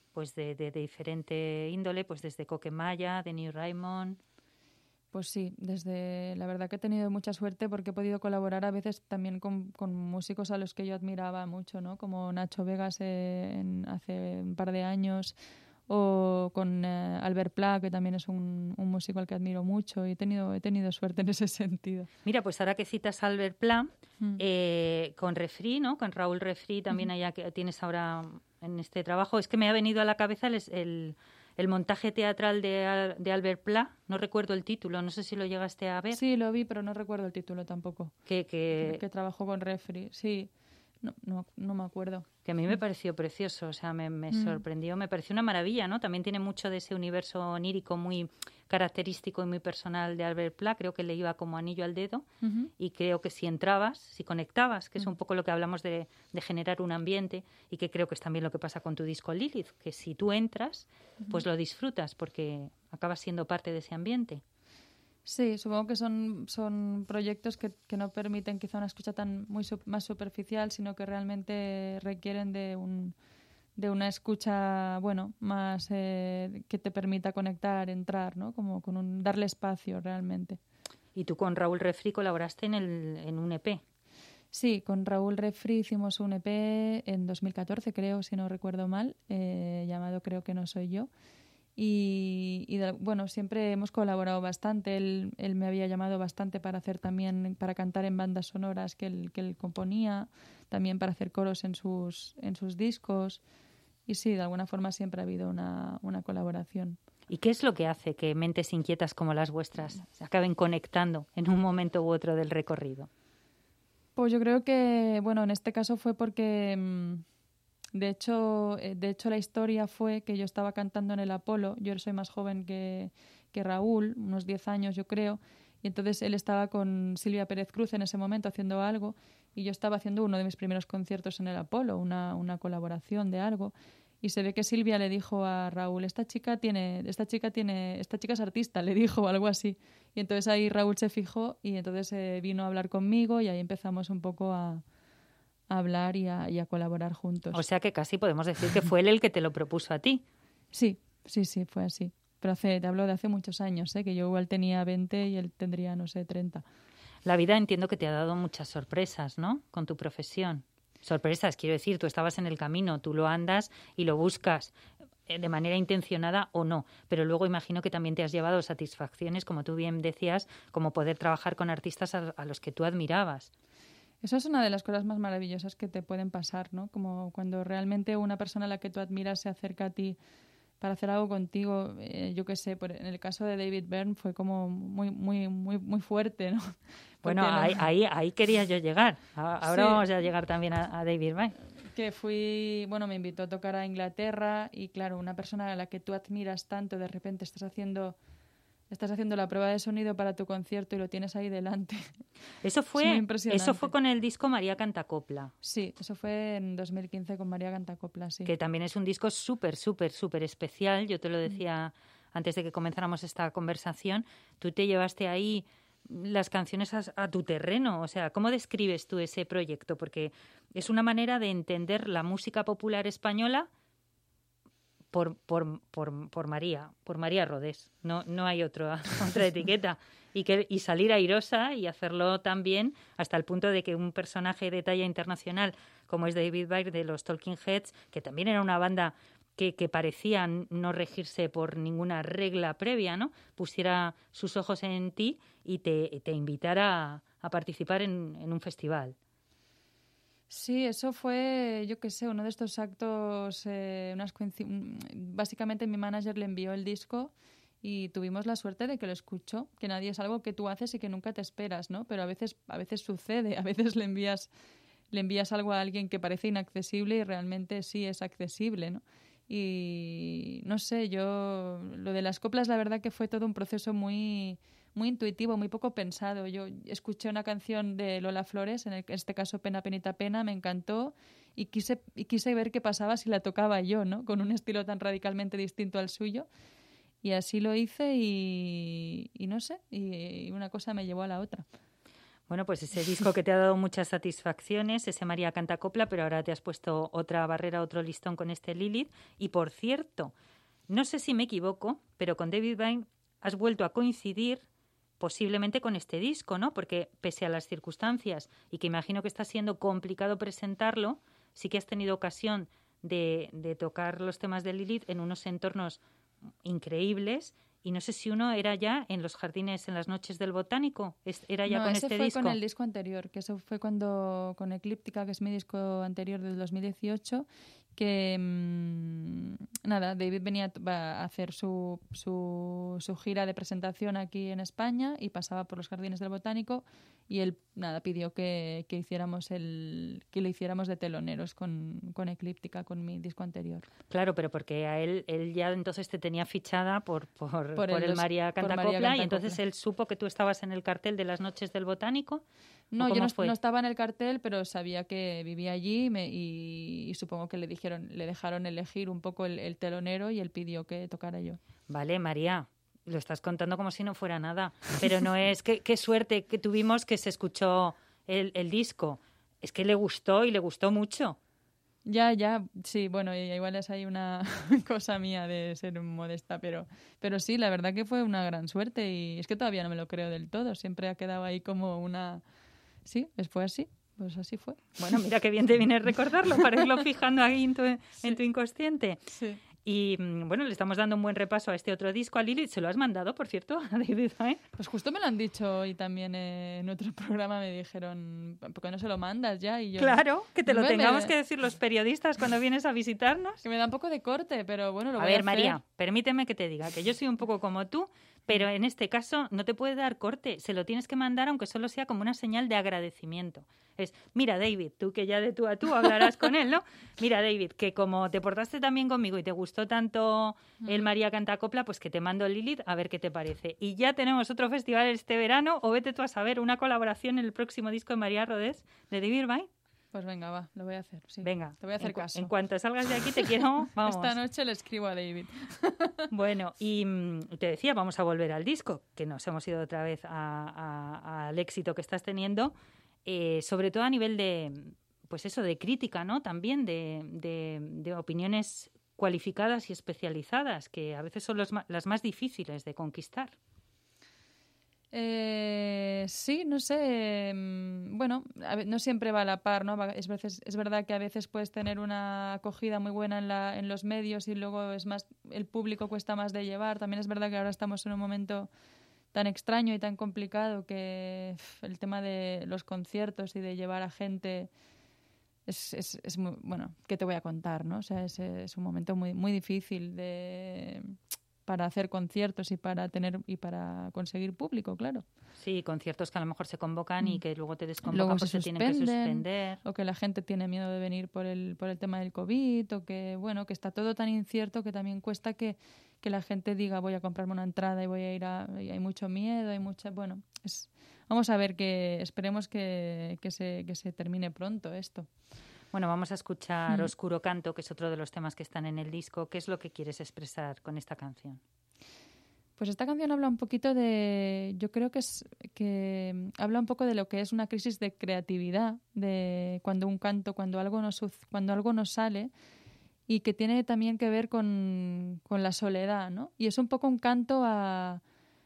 pues de, de, de diferente índole, pues desde Coquemaya, de New Raymond. Pues sí, desde la verdad que he tenido mucha suerte porque he podido colaborar a veces también con, con músicos a los que yo admiraba mucho, ¿no? Como Nacho Vegas eh, en, hace un par de años, o con eh, Albert Pla, que también es un, un músico al que admiro mucho, y he tenido, he tenido suerte en ese sentido. Mira, pues ahora que citas a Albert Pla, mm. eh, con Refri, ¿no? Con Raúl Refri también, mm. allá que tienes ahora en este trabajo, es que me ha venido a la cabeza el, el, el montaje teatral de, de Albert Pla, no recuerdo el título, no sé si lo llegaste a ver. Sí, lo vi, pero no recuerdo el título tampoco. Que, que... que trabajó con Refri, sí. No, no, no me acuerdo. Que a mí me pareció precioso, o sea, me, me mm. sorprendió, me pareció una maravilla, ¿no? También tiene mucho de ese universo onírico muy característico y muy personal de Albert Pla, creo que le iba como anillo al dedo, uh-huh. y creo que si entrabas, si conectabas, que es un poco lo que hablamos de, de generar un ambiente, y que creo que es también lo que pasa con tu disco Lilith, que si tú entras, uh-huh. pues lo disfrutas, porque acabas siendo parte de ese ambiente. Sí, supongo que son, son proyectos que, que no permiten quizá una escucha tan muy su, más superficial, sino que realmente requieren de un de una escucha, bueno, más eh, que te permita conectar, entrar, ¿no? Como con un darle espacio realmente. Y tú con Raúl Refri colaboraste en el en un E P. Sí, con Raúl Refri hicimos un E P en dos mil catorce, creo, si no recuerdo mal, eh, llamado Creo que no soy yo. Y, y de, bueno, siempre hemos colaborado bastante. Él, él me había llamado bastante para hacer también, para cantar en bandas sonoras que él, que él componía, también para hacer coros en sus, en sus discos. Y sí, de alguna forma siempre ha habido una, una colaboración. ¿Y qué es lo que hace que mentes inquietas como las vuestras se acaben conectando en un momento u otro del recorrido? Pues yo creo que, bueno, en este caso fue porque... Mmm, De hecho, de hecho, la historia fue que yo estaba cantando en el Apolo. Yo soy más joven que, que Raúl, unos diez años yo creo, y entonces él estaba con Silvia Pérez Cruz en ese momento haciendo algo, y yo estaba haciendo uno de mis primeros conciertos en el Apolo, una, una colaboración de algo, y se ve que Silvia le dijo a Raúl, esta chica tiene, esta chica tiene, esta chica es artista, le dijo, o algo así. Y entonces ahí Raúl se fijó y entonces eh, vino a hablar conmigo y ahí empezamos un poco a... a hablar y a, y a colaborar juntos. O sea que casi podemos decir que fue él el que te lo propuso a ti. Sí, sí, sí, fue así. Pero hace, te hablo de hace muchos años, ¿eh? Que yo igual tenía veinte y él tendría, no sé, treinta. La vida entiendo que te ha dado muchas sorpresas, ¿no? Con tu profesión. Sorpresas, quiero decir, tú estabas en el camino, tú lo andas y lo buscas de manera intencionada o no, pero luego imagino que también te has llevado satisfacciones, como tú bien decías, como poder trabajar con artistas a, a los que tú admirabas. Eso es una de las cosas más maravillosas que te pueden pasar, ¿no? Como cuando realmente una persona a la que tú admiras se acerca a ti para hacer algo contigo. Eh, yo qué sé, por, en el caso de David Byrne fue como muy muy muy muy fuerte, ¿no? Bueno, no... ahí, ahí ahí quería yo llegar. Ahora sí. Vamos a llegar también a, a David Byrne. Que fui, bueno, me invitó a tocar a Inglaterra y claro, una persona a la que tú admiras tanto, de repente estás haciendo... Estás haciendo la prueba de sonido para tu concierto y lo tienes ahí delante. Eso fue, eso fue con el disco María Cantacopla. Sí, eso fue en dos mil quince con María Cantacopla, sí. Que también es un disco súper, súper, súper especial. Yo te lo decía mm. antes de que comenzáramos esta conversación. Tú te llevaste ahí las canciones a, a tu terreno. O sea, ¿cómo describes tú ese proyecto? Porque es una manera de entender la música popular española Por, por, por, por María, por María Rodés. No, no hay otro, otra etiqueta. Y, que, y salir airosa y hacerlo también hasta el punto de que un personaje de talla internacional como es David Byrne de los Talking Heads, que también era una banda que, que parecía no regirse por ninguna regla previa, ¿no? Pusiera sus ojos en ti y te, te invitara a, a participar en, en un festival. Sí, eso fue, yo qué sé, uno de estos actos, eh, unas coinc- básicamente mi manager le envió el disco y tuvimos la suerte de que lo escuchó, que nadie es algo que tú haces y que nunca te esperas, ¿no? Pero a veces, a veces sucede, a veces le envías, le envías algo a alguien que parece inaccesible y realmente sí es accesible, ¿no? Y no sé, yo, lo de las coplas la verdad que fue todo un proceso muy... muy intuitivo, muy poco pensado. Yo escuché una canción de Lola Flores, en este caso Pena, Penita, Pena, me encantó y quise, y quise ver qué pasaba si la tocaba yo, ¿no? Con un estilo tan radicalmente distinto al suyo. Y así lo hice y, y no sé, y, y una cosa me llevó a la otra. Bueno, pues ese disco que te ha dado muchas satisfacciones, ese María canta copla, pero ahora te has puesto otra barrera, otro listón con este Lilith. Y por cierto, no sé si me equivoco, pero con David Byrne has vuelto a coincidir posiblemente con este disco, ¿no? Porque pese a las circunstancias y que imagino que está siendo complicado presentarlo, sí que has tenido ocasión de, de tocar los temas de Lilith en unos entornos increíbles. Y no sé si uno era ya en los jardines, en las noches del Botánico, era ya no, con ese este fue disco. con el disco anterior, que eso fue cuando con Eclíptica, que es mi disco anterior del dos mil dieciocho, que mmm, nada, David venía a hacer su, su, su gira de presentación aquí en España y pasaba por los jardines del Botánico y él nada pidió que, que hiciéramos el que le hiciéramos de teloneros con, con Eclíptica, con mi disco anterior. Claro, pero porque a él él ya entonces te tenía fichada por por, por, por el los, María Canta María Copla, Canta y entonces Copla. él supo que tú estabas en el cartel de las noches del Botánico. No, yo no, no estaba en el cartel, pero sabía que vivía allí me, y, y supongo que le dijeron, le dejaron elegir un poco el, el telonero y él pidió que tocara yo. Vale, María, lo estás contando como si no fuera nada, pero no es que qué suerte que tuvimos que se escuchó el, el disco. Es que le gustó y le gustó mucho. Ya, ya, sí, bueno, igual es ahí una cosa mía de ser modesta, pero, pero sí, la verdad que fue una gran suerte y es que todavía no me lo creo del todo, siempre ha quedado ahí como una... Sí, fue así, pues así fue. Bueno, mira qué bien te viene recordarlo para irlo fijando ahí en tu, sí. en tu inconsciente. Sí. Y bueno, le estamos dando un buen repaso a este otro disco, a Lilith. ¿Se lo has mandado, por cierto, a David Byrne? Pues justo me lo han dicho hoy también eh, en otro programa me dijeron, ¿por qué no se lo mandas ya? Y yo, claro, que te lo me, tengamos me... que decir los periodistas cuando vienes a visitarnos. Que me da un poco de corte, pero bueno, lo a voy ver, a hacer. María, permíteme que te diga que yo soy un poco como tú, pero en este caso no te puede dar corte. Se lo tienes que mandar aunque solo sea como una señal de agradecimiento. Es, mira, David, tú que ya de tú a tú hablarás con él, ¿no? Mira, David, que como te portaste tan bien conmigo y te gustó tanto el María Canta Copla, pues que te mando Lilith a ver qué te parece. Y ya tenemos otro festival este verano, o vete tú a saber, una colaboración en el próximo disco de María Rodés, de David Byrne. Pues venga, va, lo voy a hacer. Sí. Venga, te voy a hacer en, caso. En cuanto salgas de aquí te quiero, vamos. Esta noche le escribo a David. Bueno, y mmm, te decía, vamos a volver al disco, que nos hemos ido otra vez a, a, al éxito que estás teniendo, eh, sobre todo a nivel de, pues eso, de crítica, ¿no? También de, de, de opiniones cualificadas y especializadas, que a veces son los, las más difíciles de conquistar. Eh, sí, no sé. Bueno, no siempre va a la par, ¿no? Es, veces, es verdad que a veces puedes tener una acogida muy buena en, la, en los medios y luego es más el público cuesta más de llevar. También es verdad que ahora estamos en un momento tan extraño y tan complicado que pff, el tema de los conciertos y de llevar a gente es, es, es muy, bueno, ¿qué te voy a contar, no? O sea, es, es un momento muy, muy difícil de... para hacer conciertos y para tener y para conseguir público, claro. Sí, conciertos que a lo mejor se convocan mm. y que luego te desconvocan luego porque se, se tienen que suspender. O que la gente tiene miedo de venir por el por el tema del COVID, o que, bueno, que está todo tan incierto que también cuesta que, que la gente diga voy a comprarme una entrada y voy a ir a... Y hay mucho miedo, hay mucha... Bueno, es, vamos a ver que... Esperemos que, que, se, que se termine pronto esto. Bueno, vamos a escuchar mm. Oscuro Canto, que es otro de los temas que están en el disco. ¿Qué es lo que quieres expresar con esta canción? Pues esta canción habla un poquito de... Yo creo que es que habla un poco de lo que es una crisis de creatividad, de cuando un canto, cuando algo nos, cuando algo nos sale, y que tiene también que ver con, con la soledad, ¿no? Y es un poco un canto a,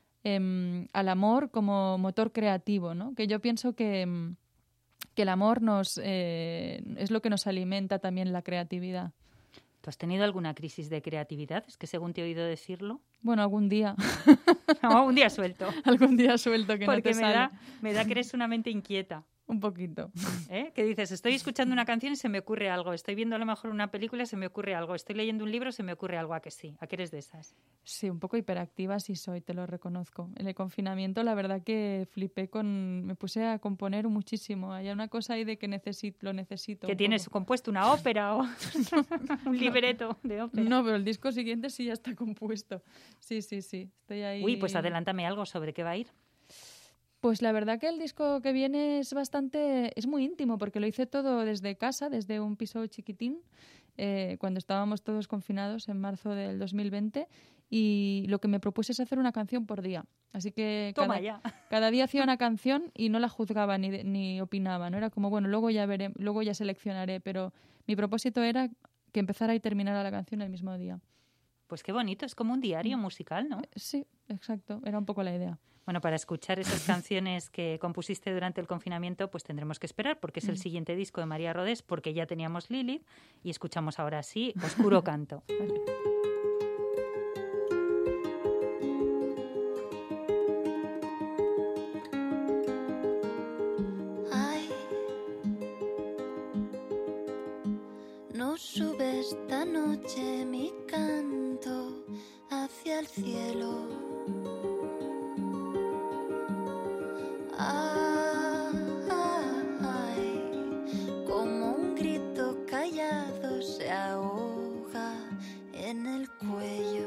eh, al amor como motor creativo, ¿no? Que yo pienso que... que el amor nos eh, es lo que nos alimenta también la creatividad. ¿Tú has tenido alguna crisis de creatividad? Es que según te he oído decirlo... Bueno, algún día. No, un día suelto. Algún día suelto que Porque no te me sale. da, me da que eres una mente inquieta. Un poquito. ¿Eh? Que dices, estoy escuchando una canción y se me ocurre algo. Estoy viendo a lo mejor una película y se me ocurre algo. Estoy leyendo un libro y se me ocurre algo. ¿A que sí? ¿A que eres de esas? Sí, un poco hiperactiva sí soy, te lo reconozco. En el confinamiento la verdad que flipé con... Me puse a componer muchísimo. Hay una cosa ahí de que necesito, lo necesito. ¿Que tienes poco. compuesto una ópera o un libreto de ópera? No, pero el disco siguiente sí ya está compuesto. Sí, sí, sí. Estoy ahí... Uy, pues adelántame algo sobre qué va a ir. Pues la verdad que el disco que viene es bastante... Es muy íntimo porque lo hice todo desde casa, desde un piso chiquitín. eh, cuando estábamos todos confinados en marzo del dos mil veinte, y lo que me propuse es hacer una canción por día. Así que Toma cada, ya. cada día hacía una canción y no la juzgaba ni, de- ni opinaba, ¿no? Era como, bueno, luego ya veré, luego ya seleccionaré, pero mi propósito era que empezara y terminara la canción el mismo día. Pues qué bonito, es como un diario musical, ¿no? Sí, exacto, era un poco la idea. Bueno, para escuchar esas canciones que compusiste durante el confinamiento, pues tendremos que esperar, porque es el siguiente disco de María Rodés, porque ya teníamos Lilith, y escuchamos ahora sí Oscuro Canto. Vale. Ay, no sube esta noche mi canto hacia el cielo. Ay, como un grito callado se ahoga en el cuello.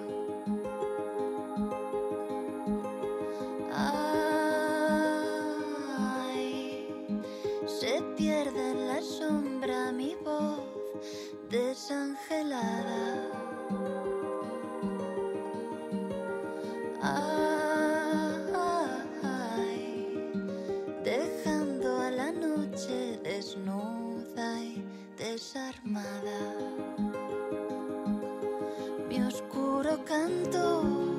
Ay, se pierde en la sombra mi voz desangelada. Ay, dejando a la noche desnuda y desarmada. Mi oscuro canto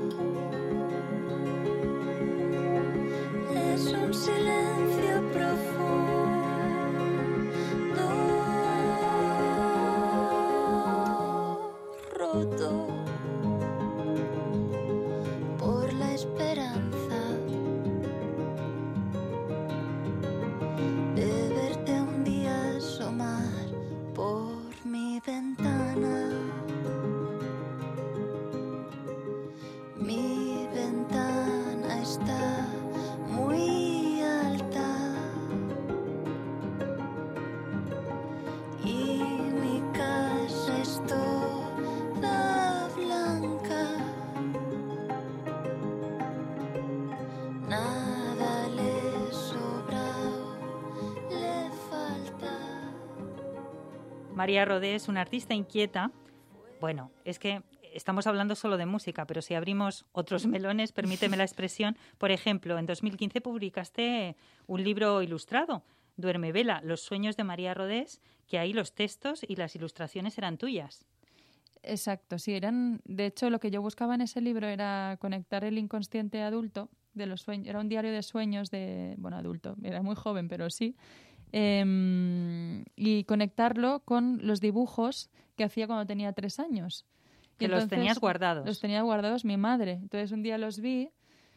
es un silencio profundo, roto por la esperanza de verte un día asomar por mi ventana. Mi ventana está muy alta y mi casa es toda blanca. Nada le sobra o le falta. María Rodés, una artista inquieta. Bueno, es que estamos hablando solo de música, pero si abrimos otros melones, permíteme la expresión. Por ejemplo, en dos mil quince publicaste un libro ilustrado, Duerme Vela, Los sueños de María Rodés, que ahí los textos y las ilustraciones eran tuyas. Exacto, sí, eran, de hecho, lo que yo buscaba en ese libro era conectar el inconsciente adulto de los sueños. Era un diario de sueños de, bueno, adulto, era muy joven, pero sí. Eh, y conectarlo con los dibujos que hacía cuando tenía tres años. Y Que los entonces, tenías guardados. Los tenía guardados mi madre. Entonces un día los vi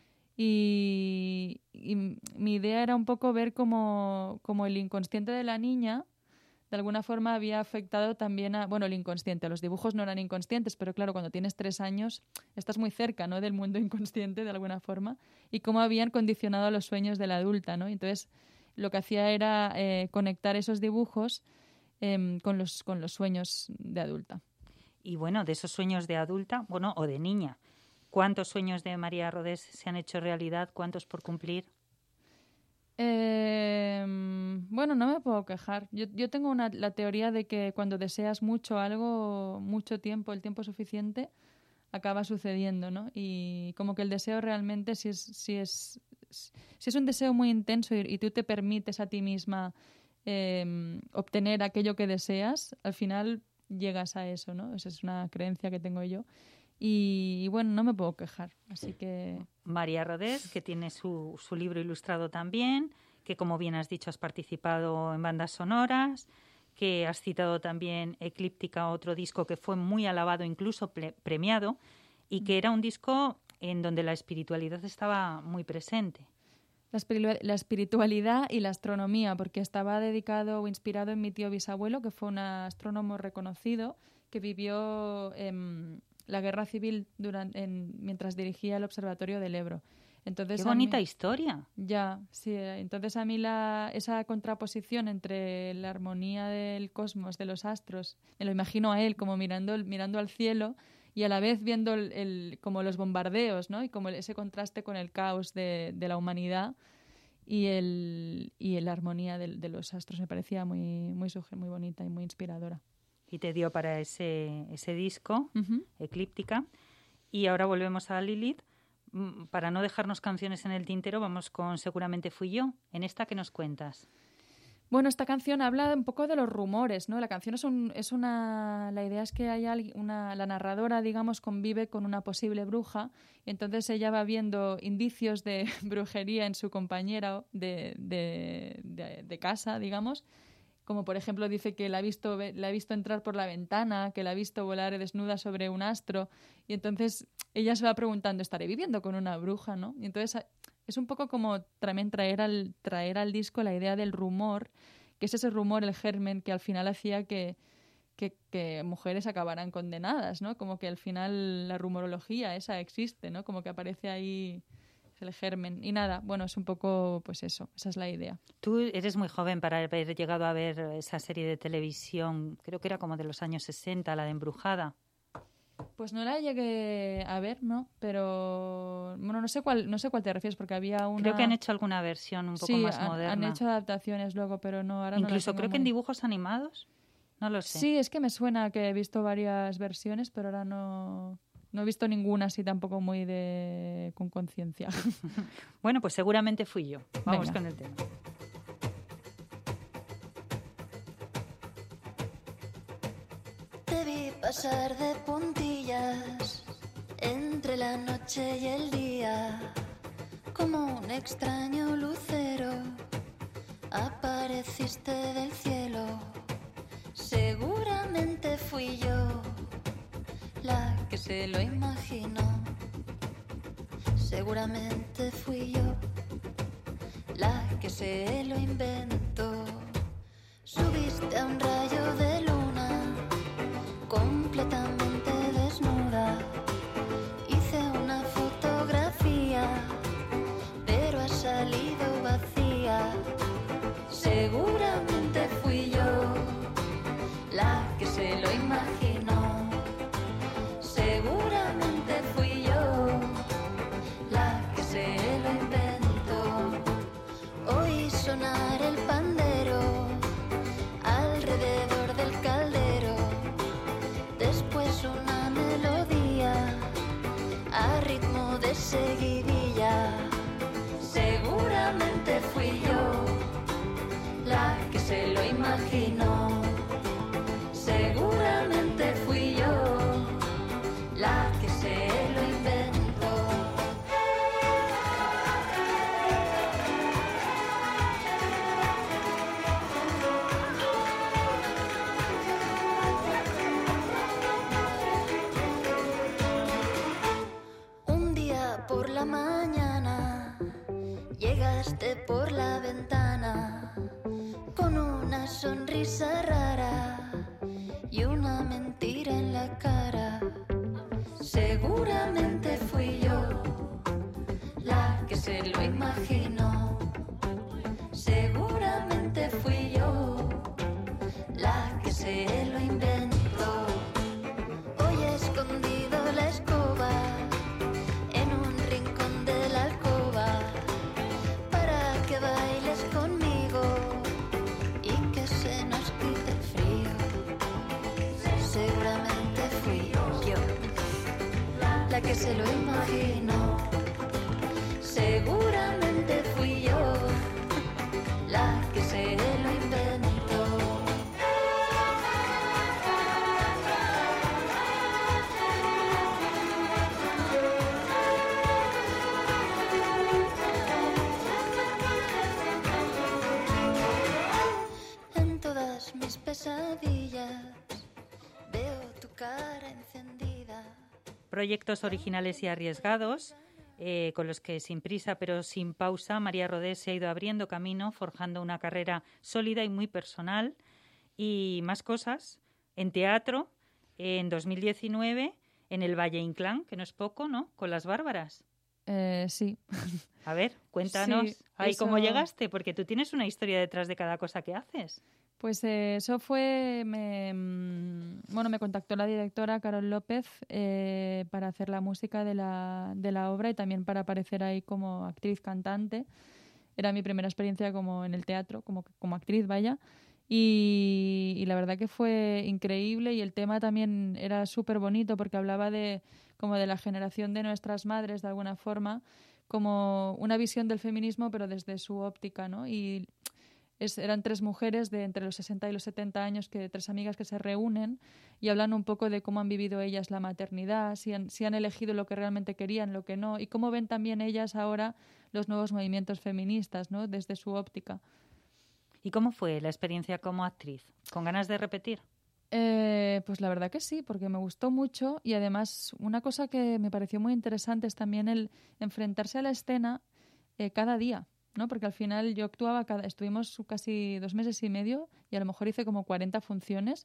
y, y mi idea era un poco ver cómo, cómo el inconsciente de la niña de alguna forma había afectado también a, bueno, el inconsciente. Los dibujos no eran inconscientes, pero claro, cuando tienes tres años estás muy cerca, ¿no?, del mundo inconsciente de alguna forma, y cómo habían condicionado a los sueños de la adulta, ¿no? Entonces lo que hacía era eh, conectar esos dibujos eh, con los, con los sueños de adulta. Y bueno, de esos sueños de adulta, bueno, o de niña, ¿cuántos sueños de María Rodés se han hecho realidad? ¿Cuántos por cumplir? Eh, bueno, no me puedo quejar. Yo, yo tengo una, la teoría de que cuando deseas mucho algo, mucho tiempo, el tiempo suficiente, acaba sucediendo, ¿no? Y como que el deseo realmente, si es, si es, si es un deseo muy intenso y, y tú te permites a ti misma eh, obtener aquello que deseas, al final llegas a eso, ¿no? Esa es una creencia que tengo yo. Y, y bueno, no me puedo quejar, así que... María Rodés, que tiene su, su libro ilustrado también, que como bien has dicho has participado en bandas sonoras, que has citado también Eclíptica, otro disco que fue muy alabado, incluso ple- premiado, y que era un disco en donde la espiritualidad estaba muy presente. La, espiritu- la espiritualidad y la astronomía, porque estaba dedicado o inspirado en mi tío bisabuelo, que fue un astrónomo reconocido, que vivió en la guerra civil durante, en, mientras dirigía el Observatorio del Ebro. Entonces, ¡Qué bonita mí, historia! Ya, sí. Entonces a mí la, esa contraposición entre la armonía del cosmos, de los astros, me lo imagino a él como mirando, mirando al cielo y a la vez viendo el, el, como los bombardeos, ¿no? Y como ese contraste con el caos de, de la humanidad y, el, y la armonía de, de los astros. Me parecía muy, muy, muy bonita y muy inspiradora. y te dio para ese, ese disco, Ujú. Eclíptica. Y ahora volvemos a Lilith. Mm, Para no dejarnos canciones en el tintero, vamos con Seguramente fui yo. En esta, ¿qué nos cuentas? Bueno, esta canción habla un poco de los rumores, ¿no? La canción es, un, es una... La idea es que hay alguien, una, la narradora, digamos, convive con una posible bruja y entonces ella va viendo indicios de brujería en su compañera de, de, de, de casa, digamos, como por ejemplo dice que la ha, visto, la ha visto entrar por la ventana, que la ha visto volar desnuda sobre un astro y entonces ella se va preguntando, ¿estaré viviendo con una bruja, no? Y entonces es un poco como también traer al, traer al disco la idea del rumor, que es ese rumor, el germen, que al final hacía que, que, que mujeres acabaran condenadas, ¿no? Como que al final la rumorología esa existe, ¿no? Como que aparece ahí el germen. Y nada, bueno, es un poco pues eso, esa es la idea. Tú eres muy joven para haber llegado a ver esa serie de televisión, creo que era como de los años sesenta, la de Embrujada. Pues no la llegué a ver, ¿no? Pero bueno, no sé cuál, no sé cuál te refieres porque había una. Creo que han hecho alguna versión un poco sí, más han, moderna. han hecho adaptaciones luego, pero no ahora Incluso no la creo tengo que en muy- dibujos animados, no lo sé. Sí, es que me suena que he visto varias versiones, pero ahora no no he visto ninguna así tampoco muy de con conciencia. Bueno, pues seguramente fui yo. Vamos Venga. con el tema. Te vi pasar de puntillas entre la noche y el día, como un extraño lucero, apareciste del cielo. Seguramente fui yo la que se lo imaginó. Seguramente fui yo la que se lo inventó. Subiste a un rayo de luna completamente desnuda. Hice una fotografía, pero ha salido vacía. Seguramente fui yo la que se lo imaginó. Seguramente fui yo la que se lo inventó. Oí sonar el pandero alrededor del caldero. Después una melodía a ritmo de seguidilla. Seguramente fui yo la que se lo imaginó. Seguramente fui yo la que se lo inventó. Un día por la mañana llegaste por la ventana con una sonrisa rara y una mentira en la cara. Seguramente fui yo la que se lo imaginó. Seguramente fui yo la que se lo inventó. Hoy he escondido la escoba en un rincón de la alcoba para que bailes conmigo y que se nos quite el frío. Seguramente fui yo la que se lo imaginó. Seguramente fui yo la que se lo inventó. En todas mis pesadillas veo tu cara encendida. Proyectos originales y arriesgados, eh, con los que sin prisa pero sin pausa María Rodés se ha ido abriendo camino, forjando una carrera sólida y muy personal. Y más cosas, en teatro, en dos mil diecinueve, en el Valle Inclán, que no es poco, ¿no?, con Las Bárbaras. Eh, sí. A ver, cuéntanos Sí, ahí eso- cómo llegaste, porque tú tienes una historia detrás de cada cosa que haces. Pues eh, eso fue, me, mm, bueno, me contactó la directora Carol López eh, para hacer la música de la, de la obra y también para aparecer ahí como actriz cantante. Era mi primera experiencia como en el teatro, como, como actriz, vaya. Y, y la verdad que fue increíble, y el tema también era súper bonito porque hablaba de como de la generación de nuestras madres, de alguna forma, como una visión del feminismo pero desde su óptica, ¿no? Y es, eran tres mujeres de entre los sesenta y los setenta años, que tres amigas que se reúnen y hablan un poco de cómo han vivido ellas la maternidad, si han, si han elegido lo que realmente querían, lo que no, y cómo ven también ellas ahora los nuevos movimientos feministas, ¿no? Desde su óptica. ¿Y cómo fue la experiencia como actriz? ¿Con ganas de repetir? Eh, pues la verdad que sí, porque me gustó mucho, y además una cosa que me pareció muy interesante es también el enfrentarse a la escena eh, cada día, ¿no? Porque al final yo actuaba, cada, estuvimos casi dos meses y medio y a lo mejor hice como cuarenta funciones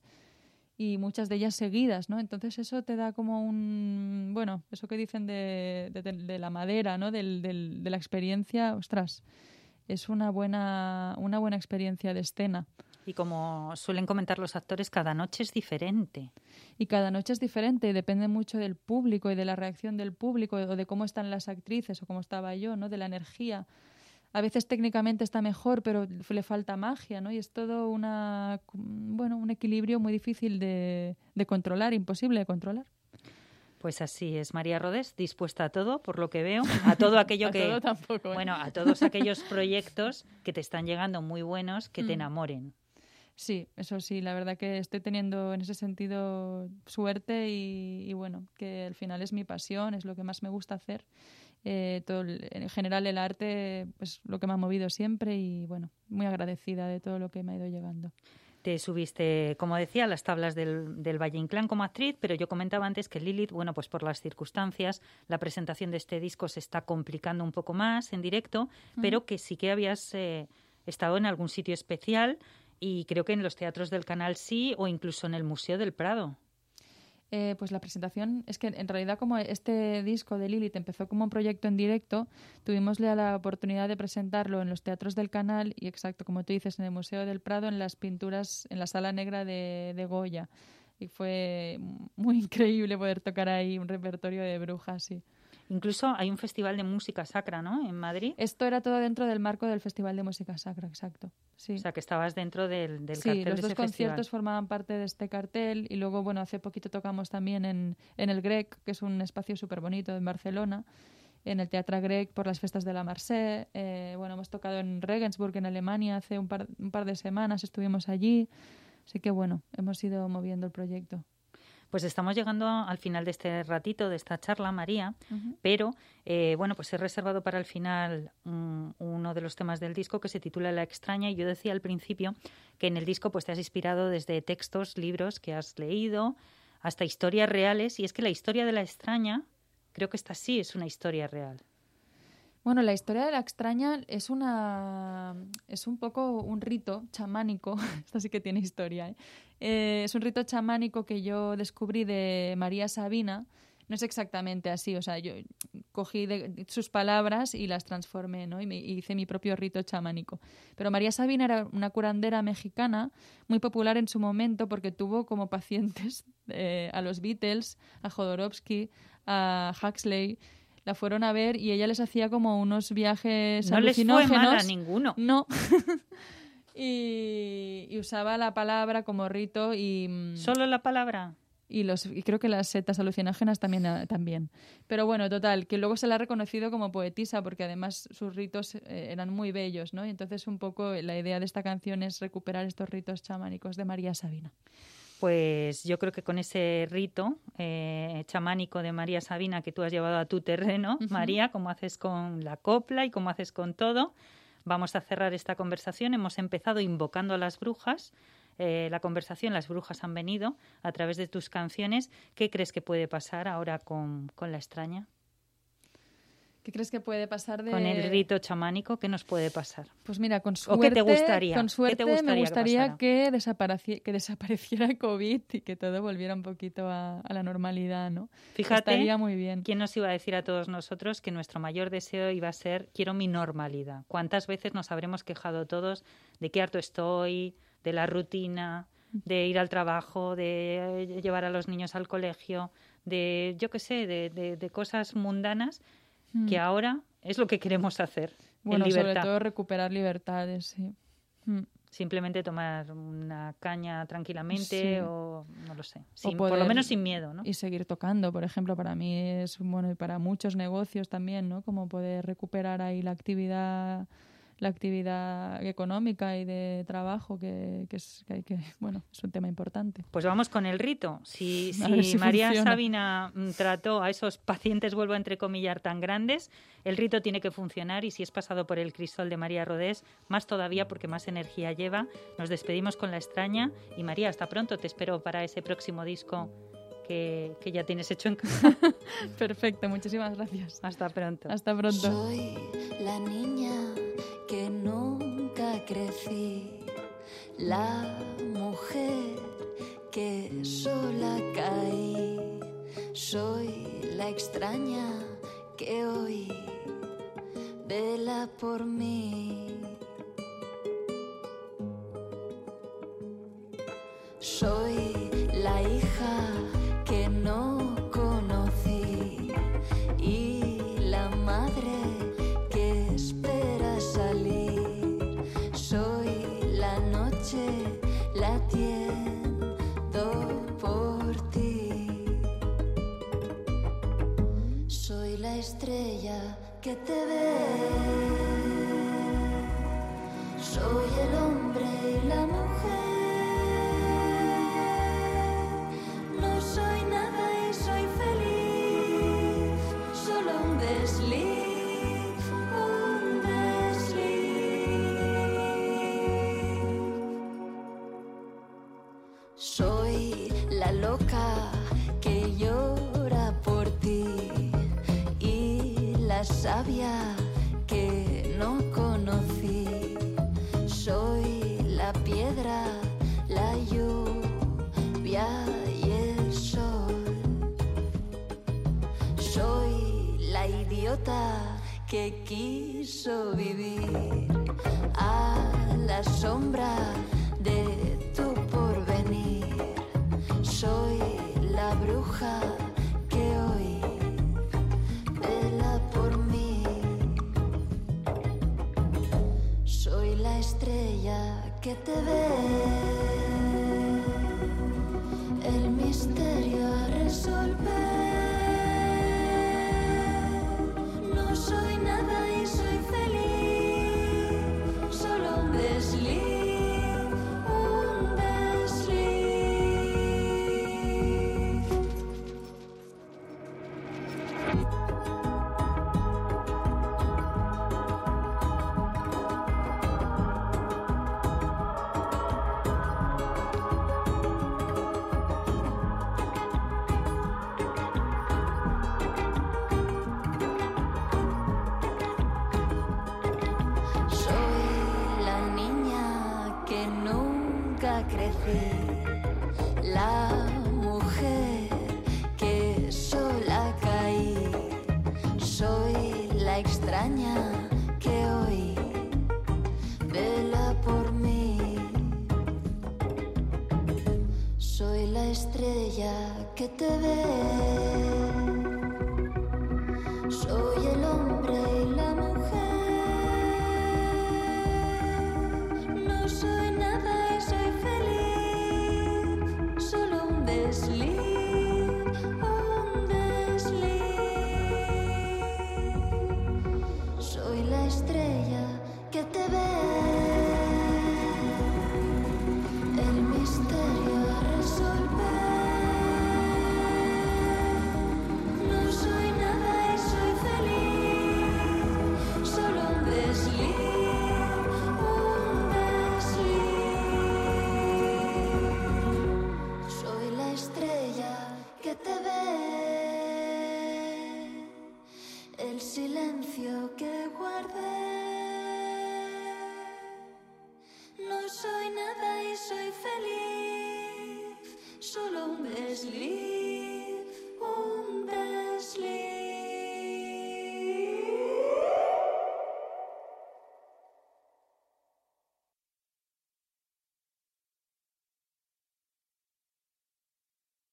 y muchas de ellas seguidas, ¿no? Entonces eso te da como un, bueno, eso que dicen de, de, de la madera, ¿no? Del, del, de la experiencia, ostras, es una buena, una buena experiencia de escena. Y como suelen comentar los actores, cada noche es diferente. Y cada noche es diferente y depende mucho del público y de la reacción del público, o de cómo están las actrices o cómo estaba yo, ¿no? De la energía. A veces técnicamente está mejor, pero le falta magia, ¿no? Y es todo una, bueno, un equilibrio muy difícil de, de controlar, imposible de controlar. Pues así es, María Rodés, dispuesta a todo, por lo que veo, a todo aquello a que... todo tampoco, ¿eh? Bueno, a todos aquellos proyectos que te están llegando muy buenos, que mm. te enamoren. Sí, eso sí, la verdad que estoy teniendo en ese sentido suerte y, y bueno, que al final es mi pasión, es lo que más me gusta hacer. Eh, todo el, en general el arte, pues lo que me ha movido siempre, y bueno, muy agradecida de todo lo que me ha ido llegando. Te subiste, como decía, a las tablas del, del Valle Inclán como actriz, pero yo comentaba antes que Lilith, bueno, pues por las circunstancias, la presentación de este disco se está complicando un poco más en directo, uh-huh. pero que sí que habías eh, estado en algún sitio especial, y creo que en los teatros del Canal sí, o incluso en el Museo del Prado. Eh, pues la presentación, es que en realidad como este disco de Lilith empezó como un proyecto en directo, tuvimos la oportunidad de presentarlo en los teatros del Canal y, exacto, como tú dices, en el Museo del Prado, en las pinturas, en la Sala Negra de, de Goya. Y fue muy increíble poder tocar ahí un repertorio de brujas, sí. Incluso hay un festival de música sacra, ¿no?, en Madrid. Esto era todo dentro del marco del Festival de Música Sacra, exacto. Sí. O sea, que estabas dentro del, del sí, cartel de ese los dos festival. conciertos formaban parte de este cartel, y luego, bueno, hace poquito tocamos también en, en el Grec, que es un espacio súper bonito en Barcelona, en el Teatre Grec por las Festas de la Mercè. Eh, bueno, hemos tocado en Regensburg, en Alemania, hace un par, un par de semanas estuvimos allí. Así que, bueno, hemos ido moviendo el proyecto. Pues estamos llegando al final de este ratito, de esta charla, María, uh-huh. pero, eh, bueno, pues he reservado para el final um, uno de los temas del disco que se titula La extraña, y yo decía al principio que en el disco pues te has inspirado desde textos, libros que has leído, hasta historias reales, y es que la historia de La extraña, creo que esta sí es una historia real. Bueno, la historia de La extraña es una es un poco un rito chamánico, esto sí que tiene historia, ¿eh? Eh, es un rito chamánico que yo descubrí de María Sabina. No es exactamente así, o sea, yo cogí de sus palabras y las transformé, ¿no? Y, me, y hice mi propio rito chamánico. Pero María Sabina era una curandera mexicana muy popular en su momento, porque tuvo como pacientes eh, a los Beatles, a Jodorowsky, a Huxley. La fueron a ver y ella les hacía como unos viajes no alucinógenos. No les fue mal a ninguno. No. y, y usaba la palabra como rito y... ¿Solo la palabra? Y, los, y creo que las setas alucinógenas también, también. Pero bueno, total, que luego se la ha reconocido como poetisa, porque además sus ritos eh, eran muy bellos, ¿no? Y entonces un poco la idea de esta canción es recuperar estos ritos chamánicos de María Sabina. Pues yo creo que con ese rito eh, chamánico de María Sabina que tú has llevado a tu terreno, uh-huh. María, como haces con la copla y como haces con todo, vamos a cerrar esta conversación. Hemos empezado invocando a las brujas. Eh, la conversación, las brujas han venido a través de tus canciones. ¿Qué crees que puede pasar ahora con, con La extraña? ¿Qué crees que puede pasar de... con el rito chamánico? ¿Qué nos puede pasar? Pues mira, con suerte, ¿O qué te gustaría? Con suerte ¿Qué te gustaría me gustaría que, que, desapareci- que desapareciera COVID y que todo volviera un poquito a, a la normalidad, ¿no? Fíjate, estaría muy bien. ¿Quién nos iba a decir a todos nosotros que nuestro mayor deseo iba a ser quiero mi normalidad? ¿Cuántas veces nos habremos quejado todos de qué harto estoy, de la rutina, de ir al trabajo, de llevar a los niños al colegio, de, yo qué sé, de, de, de cosas mundanas, mm. que ahora es lo que queremos hacer, bueno, en libertad. Sobre todo recuperar libertades, sí. Mm. simplemente tomar una caña tranquilamente, Sí. o no lo sé, O sin, por lo poder- menos sin miedo, ¿no? Y seguir tocando, por ejemplo, para mí es bueno, y para muchos negocios también, ¿no? Como poder recuperar ahí la actividad la actividad económica y de trabajo que, que es que hay que bueno es un tema importante. Pues vamos con el rito. Si, A ver si si María funciona. Sabina mm, trató a esos pacientes, vuelvo a entrecomillar, tan grandes, el rito tiene que funcionar, y si es pasado por el crisol de María Rodés, más todavía, porque más energía lleva. Nos despedimos con La extraña y, María, hasta pronto. Te espero para ese próximo disco que, que ya tienes hecho en casa. Perfecto, muchísimas gracias. Hasta pronto. Hasta pronto. Soy la niña que nunca crecí, la mujer que sola caí. Soy la extraña que hoy vela por mí. Soy la hija que no conocí y la madre que espera salir. Soy la noche latiendo por ti. Soy la estrella que te ve. Soy el hombre y la mujer. No soy nada y soy feliz. Solo un desliz, un desliz. Soy la loca que llora por ti y la sabia que no conocí. Soy la piedra, la lluvia y el sol. Soy la idiota que quiso vivir a la sombra de tu porvenir. Soy la bruja que hoy vela por mí. Soy la estrella que te ve. El misterio a resolver. No soy nada y soy feliz. Solo un desliz, un desliz. Soy la niña que nunca crecí, la mujer que sola caí. Soy la extraña que hoy vela por mí. Soy la estrella que te ve. Soy el hombre y la mujer. No soy nada y soy feliz. Solo un desliz, un desliz. Soy la estrella que te ve. El misterio a resolver. No soy nada y soy feliz. Solo un desliz, un desliz. Soy la estrella que te ve. El silencio que guardé. No soy nada y soy feliz. Solo un desliz.